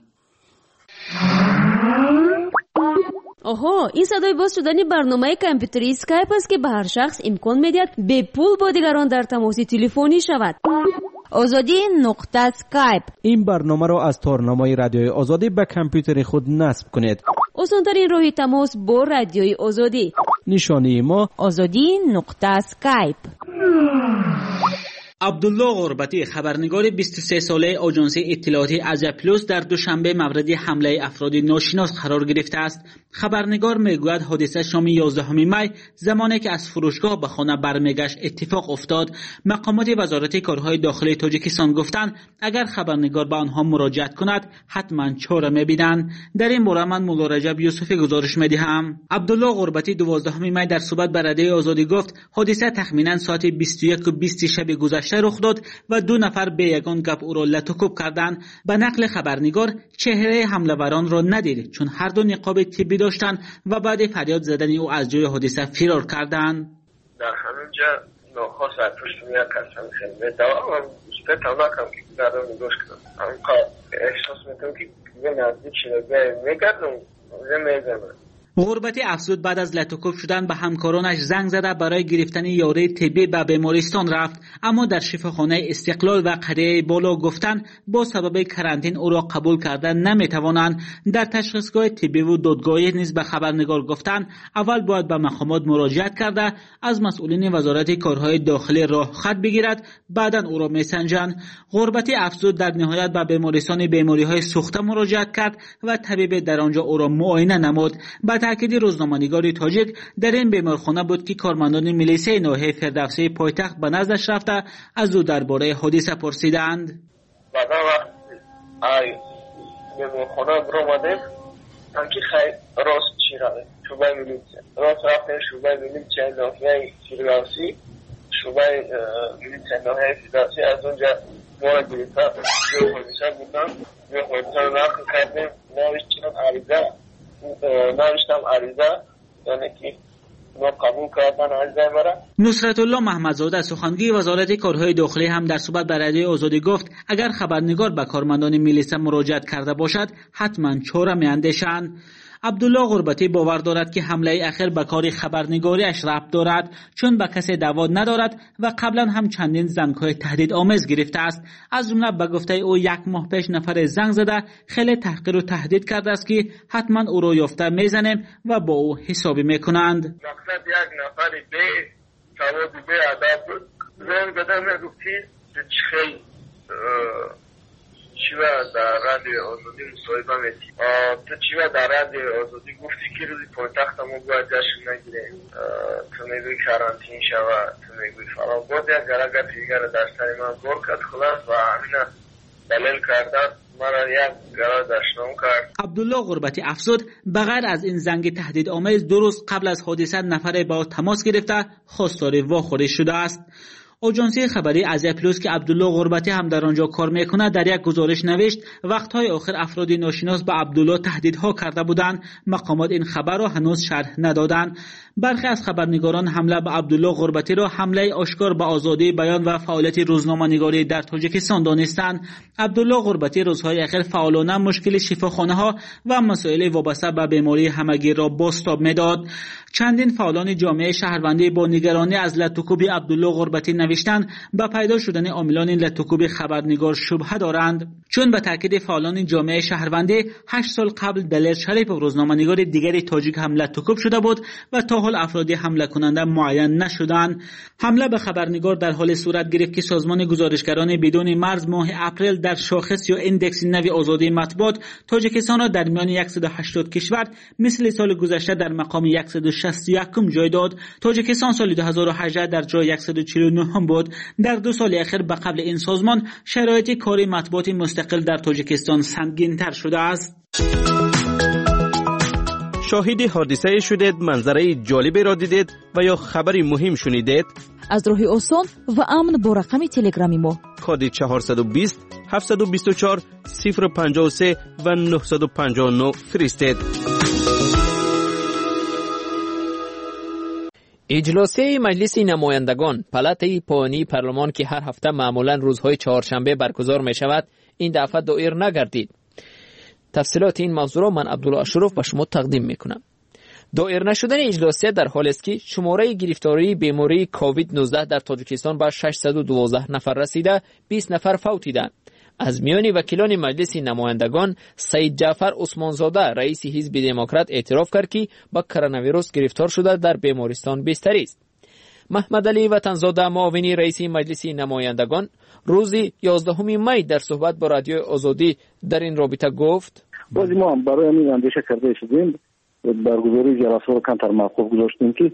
C: آها، این صدای باز شدن برنامه کامپیوتری اسکایپ است که به هر شخص امکان میدهد به پول با دیگران در تماس تلفنی شود.
O: آزادی نقطه اسکایپ.
G: این برنامه را از تارنمای رادیوی آزادی به کامپیوتر خود نصب کنید.
C: آسان‌ترین راه تماس با رادیوی آزادی.
G: نشانی ما
O: آزادی نقطه اسکایپ.
J: عبدالله غربتی، خبرنگار بیست و سه ساله آژانس اطلاعاتی ازیا پلوس، در دوشنبه مورد حمله افراد ناشناس قرار گرفته است. خبرنگار میگوید حادثه شام یازدهم می زمانی که از فروشگاه به خانه برمیگشت اتفاق افتاد. مقامات وزارت کارهای داخلی تاجیکستان گفتند اگر خبرنگار به آنها مراجعت کند حتما چاره می‌بینند. در این باره من مولا رجب یوسفی گزارش می‌دهم. عبدالله غربتی دوازدهم می در صحبت با رادیوی آزادی گفت حادثه تخمینا ساعت بیست و یک و بیست شب گذشته رخ داد و دو نفر به یگان گپ او را لطوکوب کردند. به نقل خبرنگار چهره حمله‌وران را ندید چون هر دو نقاب طبی داشتند و بعد فریاد زدن او از جای حادثه فرار کردند.
V: در همینجا ناخواست از پشت میاد کسان خیلی دوام بیشتر تمام که دارم نگوش کنم. اما احساس میکنم که نزدیک شده میگردم میزنم.
J: غربتی افزود بعد از لطوکوب شدن به همکارانش زنگ زده برای گرفتن یاری طبی به بیمارستان رفت، اما در شفاخانه استقلال و قریه بالا گفتن با سبب کرانتین او را قبول کردن نمیتوانند. در تشخیصگاه طبی و دادگاهی نیز به خبرنگار گفتند اول باید به مقامات مراجعت کرده از مسئولین وزارت کارهای داخلی راه خط بگیرد، بعدا او را میسنجند. غربتی افزود در نهایت به بیمارستان بیماری‌های سوخته مراجعت کرد و طبیب در آنجا او را معاینه نمود. تاکید روزنامه‌نگار تاجیک در این بیمارخانه بود که کارمندان میلیسه ناحیه فردوسی پایتخت به نزدش رفته از او درباره حادثه پرسیدند.
V: بعدا ای بیمارخانه برآمدیم همکی خیلی راست چی روه شعبه میلیسه راست رفتیم شعبه میلیسه ناحیه فردوسی شعبه میلیسی ناحیه فدراسی از اونجا ما را گرفتن یه خودیشن بودن یه خودیشن رو نقل کردیم نوشتم عریضه نوشتم عریضه یعنی که ما قبول کردن عریضه مرا.
J: نصرت الله محمدزاده سخنگوی وزارت کارهای داخلی هم در صحبت با رادیوی آزادی گفت اگر خبرنگار به کارمندان میلیسا مراجعت کرده باشد حتما چاره میاندیشند. عبدالله غربتی باور دارد که حمله اخیر به کار خبرنگاری اش ربط دارد چون به کسی دعوا ندارد و قبلا هم چندین زنگ‌های تهدید آمیز گرفته است. از جمله به گفته او یک ماه پیش نفر زنگ زده خیلی تحقیر و تهدید کرده است که حتما او را یافته میزنیم و با او حسابی میکنند.
V: مقصد یک نفر به سواد به ادب بود زنگ زده میگفتی خیلی چیوه در رادیو آزادی مصاحبه میتی تو چیوه در رادیو آزادی گفتی که روزی پایتخت ما باید جشن نگیریم تو میگوی کرانتین شوه تو میگوی فلان باز یک گرگت دیگر در سری من بار کرد خلاص و همین دلیل کردن مرا یک گرا داشتم کرد.
J: عبدالله غربتی افزود بغیر از این زنگ تهدید آمیز دو روز قبل از حادثه نفر با تماس گرفته خواستار واخوری شده است. آژانسی خبری ازیا پلوس که عبدالله غربتی هم در آنجا کار میکند در یک گزارش نوشت وقتهای آخر افراد ناشناس به عبدالله تهدیدها کرده بودند. مقامات این خبر را هنوز شرح ندادند. برخی از خبرنگاران حمله به عبدالله غربتی را حمله آشکار به آزادی بیان و فعالیت روزنامه‌نگاری در تاجیکستان دانستند. عبدالله غربتی روزهای اخیر فعالانه مشکل شفاخانه ها و مسائل وابسته به بیماری همگیر را بازتاب میداد. چندین فعالان جامعه شهروندی با نگرانی از لطوکوب عبدالله غربتی نوشتند به پیدا شدن عاملان لطوکوب خبرنگار شبهه دارند چون به تاکید فعالان جامعه شهروندی هشت سال قبل دلیر شریف و روزنامه‌نگار دیگری تاجیک هم لطوکوب شده بود و تا حال افراد حمله کننده معین نشدند. حمله به خبرنگار در حال صورت گرفت که سازمان گزارشگران بدون مرز ماه اپریل در شاخص یا اندکس نوی آزادی مطبوعات تاجیکستان را در میان صد و هشتاد کشور مثل سال گذشته در مقام صد و شصت و یک جای داد. تاجیکستان سال دو هزار و هجده در جای صد و چهل و نه هم بود. در دو سال اخیر به قبل این سازمان شرایط کاری مطبوعات مستقل در تاجیکستان سنگین‌تر شده است.
L: شاهد حادثه شدید، منظره جالبی را دیدید و یا خبری مهم شنیدید؟
M: از راه آسان و امن با رقم تلگرامی ما
L: کد چهارصد و بیست هفتصد و بیست و چهار صفر پنجاه و سه و نهصد و پنجاه و نه فرستید.
A: اجلاسی مجلس نمایندگان پلات پایانی پارلمان که هر هفته معمولا روزهای چهارشنبه برگزار می شود این دفعه دایر نگردید. تفصیلات این موضوع را من عبدالله اشرف به شما تقدیم میکنم. دایر نشدن اجلاسی در حالی است که شماره گرفتاری بیماری کووید نوزده در تاجیکستان به ششصد و دوازده نفر رسیده، بیست نفر فوتیدند. از میان وکیلان مجلس نمایندگان سید جعفر عثمانزاده رئیس حزب دموکرات اعتراف کرد که با کرونا ویروس گرفتار شده در بیمارستان بستری است. محمد علی وطنزاده معاون رئیس مجلس نمایندگان روز یازدهم می در صحبت با رادیو آزادی در این رابطه گفت
P: بازی ما برای همین اندیشه کرده شدیم برگزاری جلسه را کمتر موقف گذاشتیم که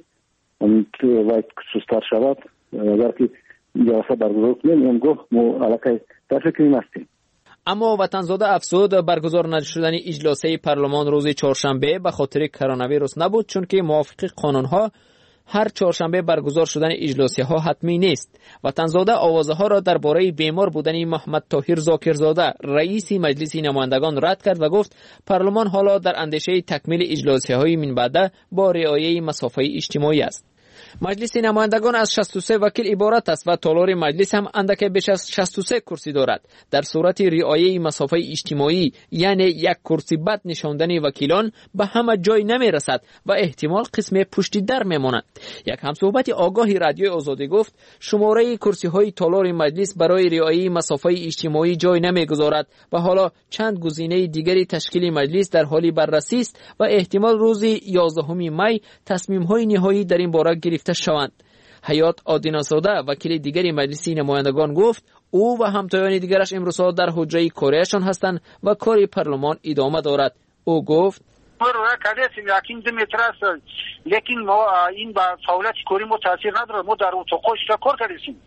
P: وقت سستر شود اگر که جلسه برگزار کنیم اون گفت ما علاقه در فکر این هستیم.
A: اما وطنزاده افزود برگزار نشدن اجلاسی پارلمان روز چهارشنبه به خاطر کرونا ویروس نبود چون که موافق قانون‌ها هر چهارشنبه برگزار شدن اجلاسی ها حتمی نیست. وطنزاده آوازه ها را درباره بیمار بودن محمد طاهر زاکرزاده رئیس مجلس نمایندگان رد کرد و گفت پارلمان حالا در اندیشه تکمیل اجلاسی های من بعد با رعایت مسافه اجتماعی است. مجلس نمایندگان از شصت و سه وکیل عبارت است و تالار مجلس هم اندک بیش از شصت و سه کرسی دارد. در صورت رعایت مسافه اجتماعی یعنی یک کرسی بد نشاندن وکیلان به همه جای نمی رسد و احتمال قسم پشتی در می ماند. یک همصحبت آگاهی رادیو آزادی گفت شماره کرسی های تالار مجلس برای رعایت مسافه اجتماعی جای نمی گذارد و حالا چند گزینه دیگری تشکیل مجلس در حال بررسی است و احتمال روز یازدهم می تصمیم های نهایی در این باره گرفته شوند. حیات آدینازاده وکیل دیگری مجلس نمایندگان گفت او و همتایان دیگرش امروزها در حجره کاریشان هستند و کار پارلمان ادامه دارد. او گفت
W: ما رو کردیم یکین دو متر است لیکن ما این با فعالیت کاری ما تاثیر نداره. ما در اتاقش کار کردیم.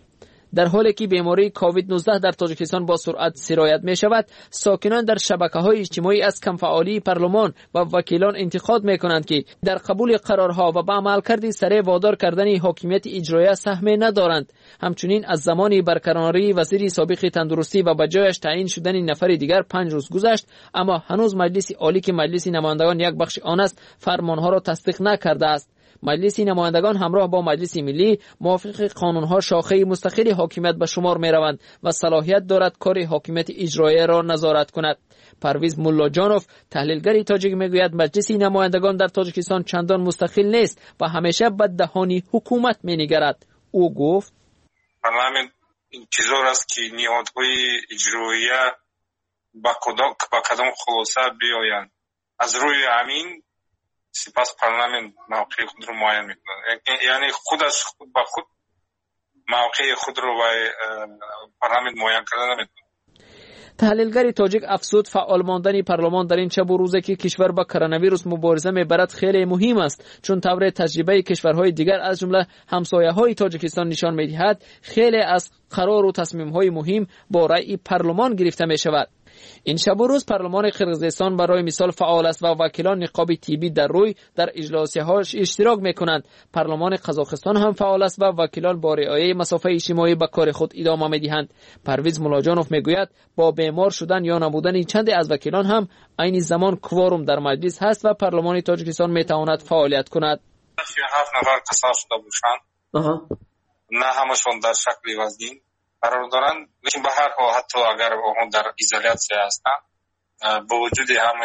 A: در حالی که بیماری کووید نوزده در تاجیکستان با سرعت سرایت می شود، ساکنان در شبکه‌های اجتماعی از کمفعالی پارلمان و وکیلان انتقاد می کنند که در قبول قرارها و به عملکرد سریع وادار کردن حاکمیت اجرایی سهم ندارند. همچنین از زمان برکناری وزیر سابق تندرستی و به جایش تعیین شدن نفر دیگر پنج روز گذشت، اما هنوز مجلس عالی که مجلس نمایندگان یک بخش آن است فرمانها را تصدیق نکرده است. مجلس نمایندگان همراه با مجلس ملی موافق قانونها شاخه مستقل حاکمیت به شمار می روند و صلاحیت دارد کار حاکمیت اجرایی را نظارت کند. پرویز مولاجانوف تحلیلگر تاجیک میگوید مجلس نمایندگان در تاجیکستان چندان مستقل نیست و همیشه به دهان حکومت مینگرد. او گفت
Q: پارلمانت انتظار است که نهادهای اجرایی با کدام با کدام خلاصه بیایند. از روی همین سپس پارلمان موقع خود رو معین میکنه، یعنی خود از خود با خود موقع خود رو با پارلمان معین کردن نمیتونه.
A: تحلیلگر تاجیک افزود فعال ماندن پارلمان در این شب و روزی که کشور با کرونا ویروس مبارزه میبرد خیلی مهم است، چون طور تجربه کشورهای دیگر از جمله همسایه‌های تاجیکستان نشان میدهد خیلی از قرار و تصمیم‌های مهم با رأی پارلمان گرفته میشود. این شب و روز پارلمان قرقیزستان برای مثال فعال است و وکیلان نقاب تیبی در روی در اجلاس‌هاش اشتراک می‌کنند. پارلمان قزاقستان هم فعال است و وکیلان با رعایت مسافه اجتماعی به کار خود ادامه می‌دهند. پرویز مولاجانوف میگوید با بیمار شدن یا نبودن چند از وکیلان هم عین زمان کوارم در مجلس هست و پارلمان تاجیکستان میتواند فعالیت کند.
Q: هفت نفر قصاص شده باشند. نه همشون در شکل وزنی قرار دارند، لیکن به هر حال حتی اگر اون در ایزولیاسیون هستند با وجود همه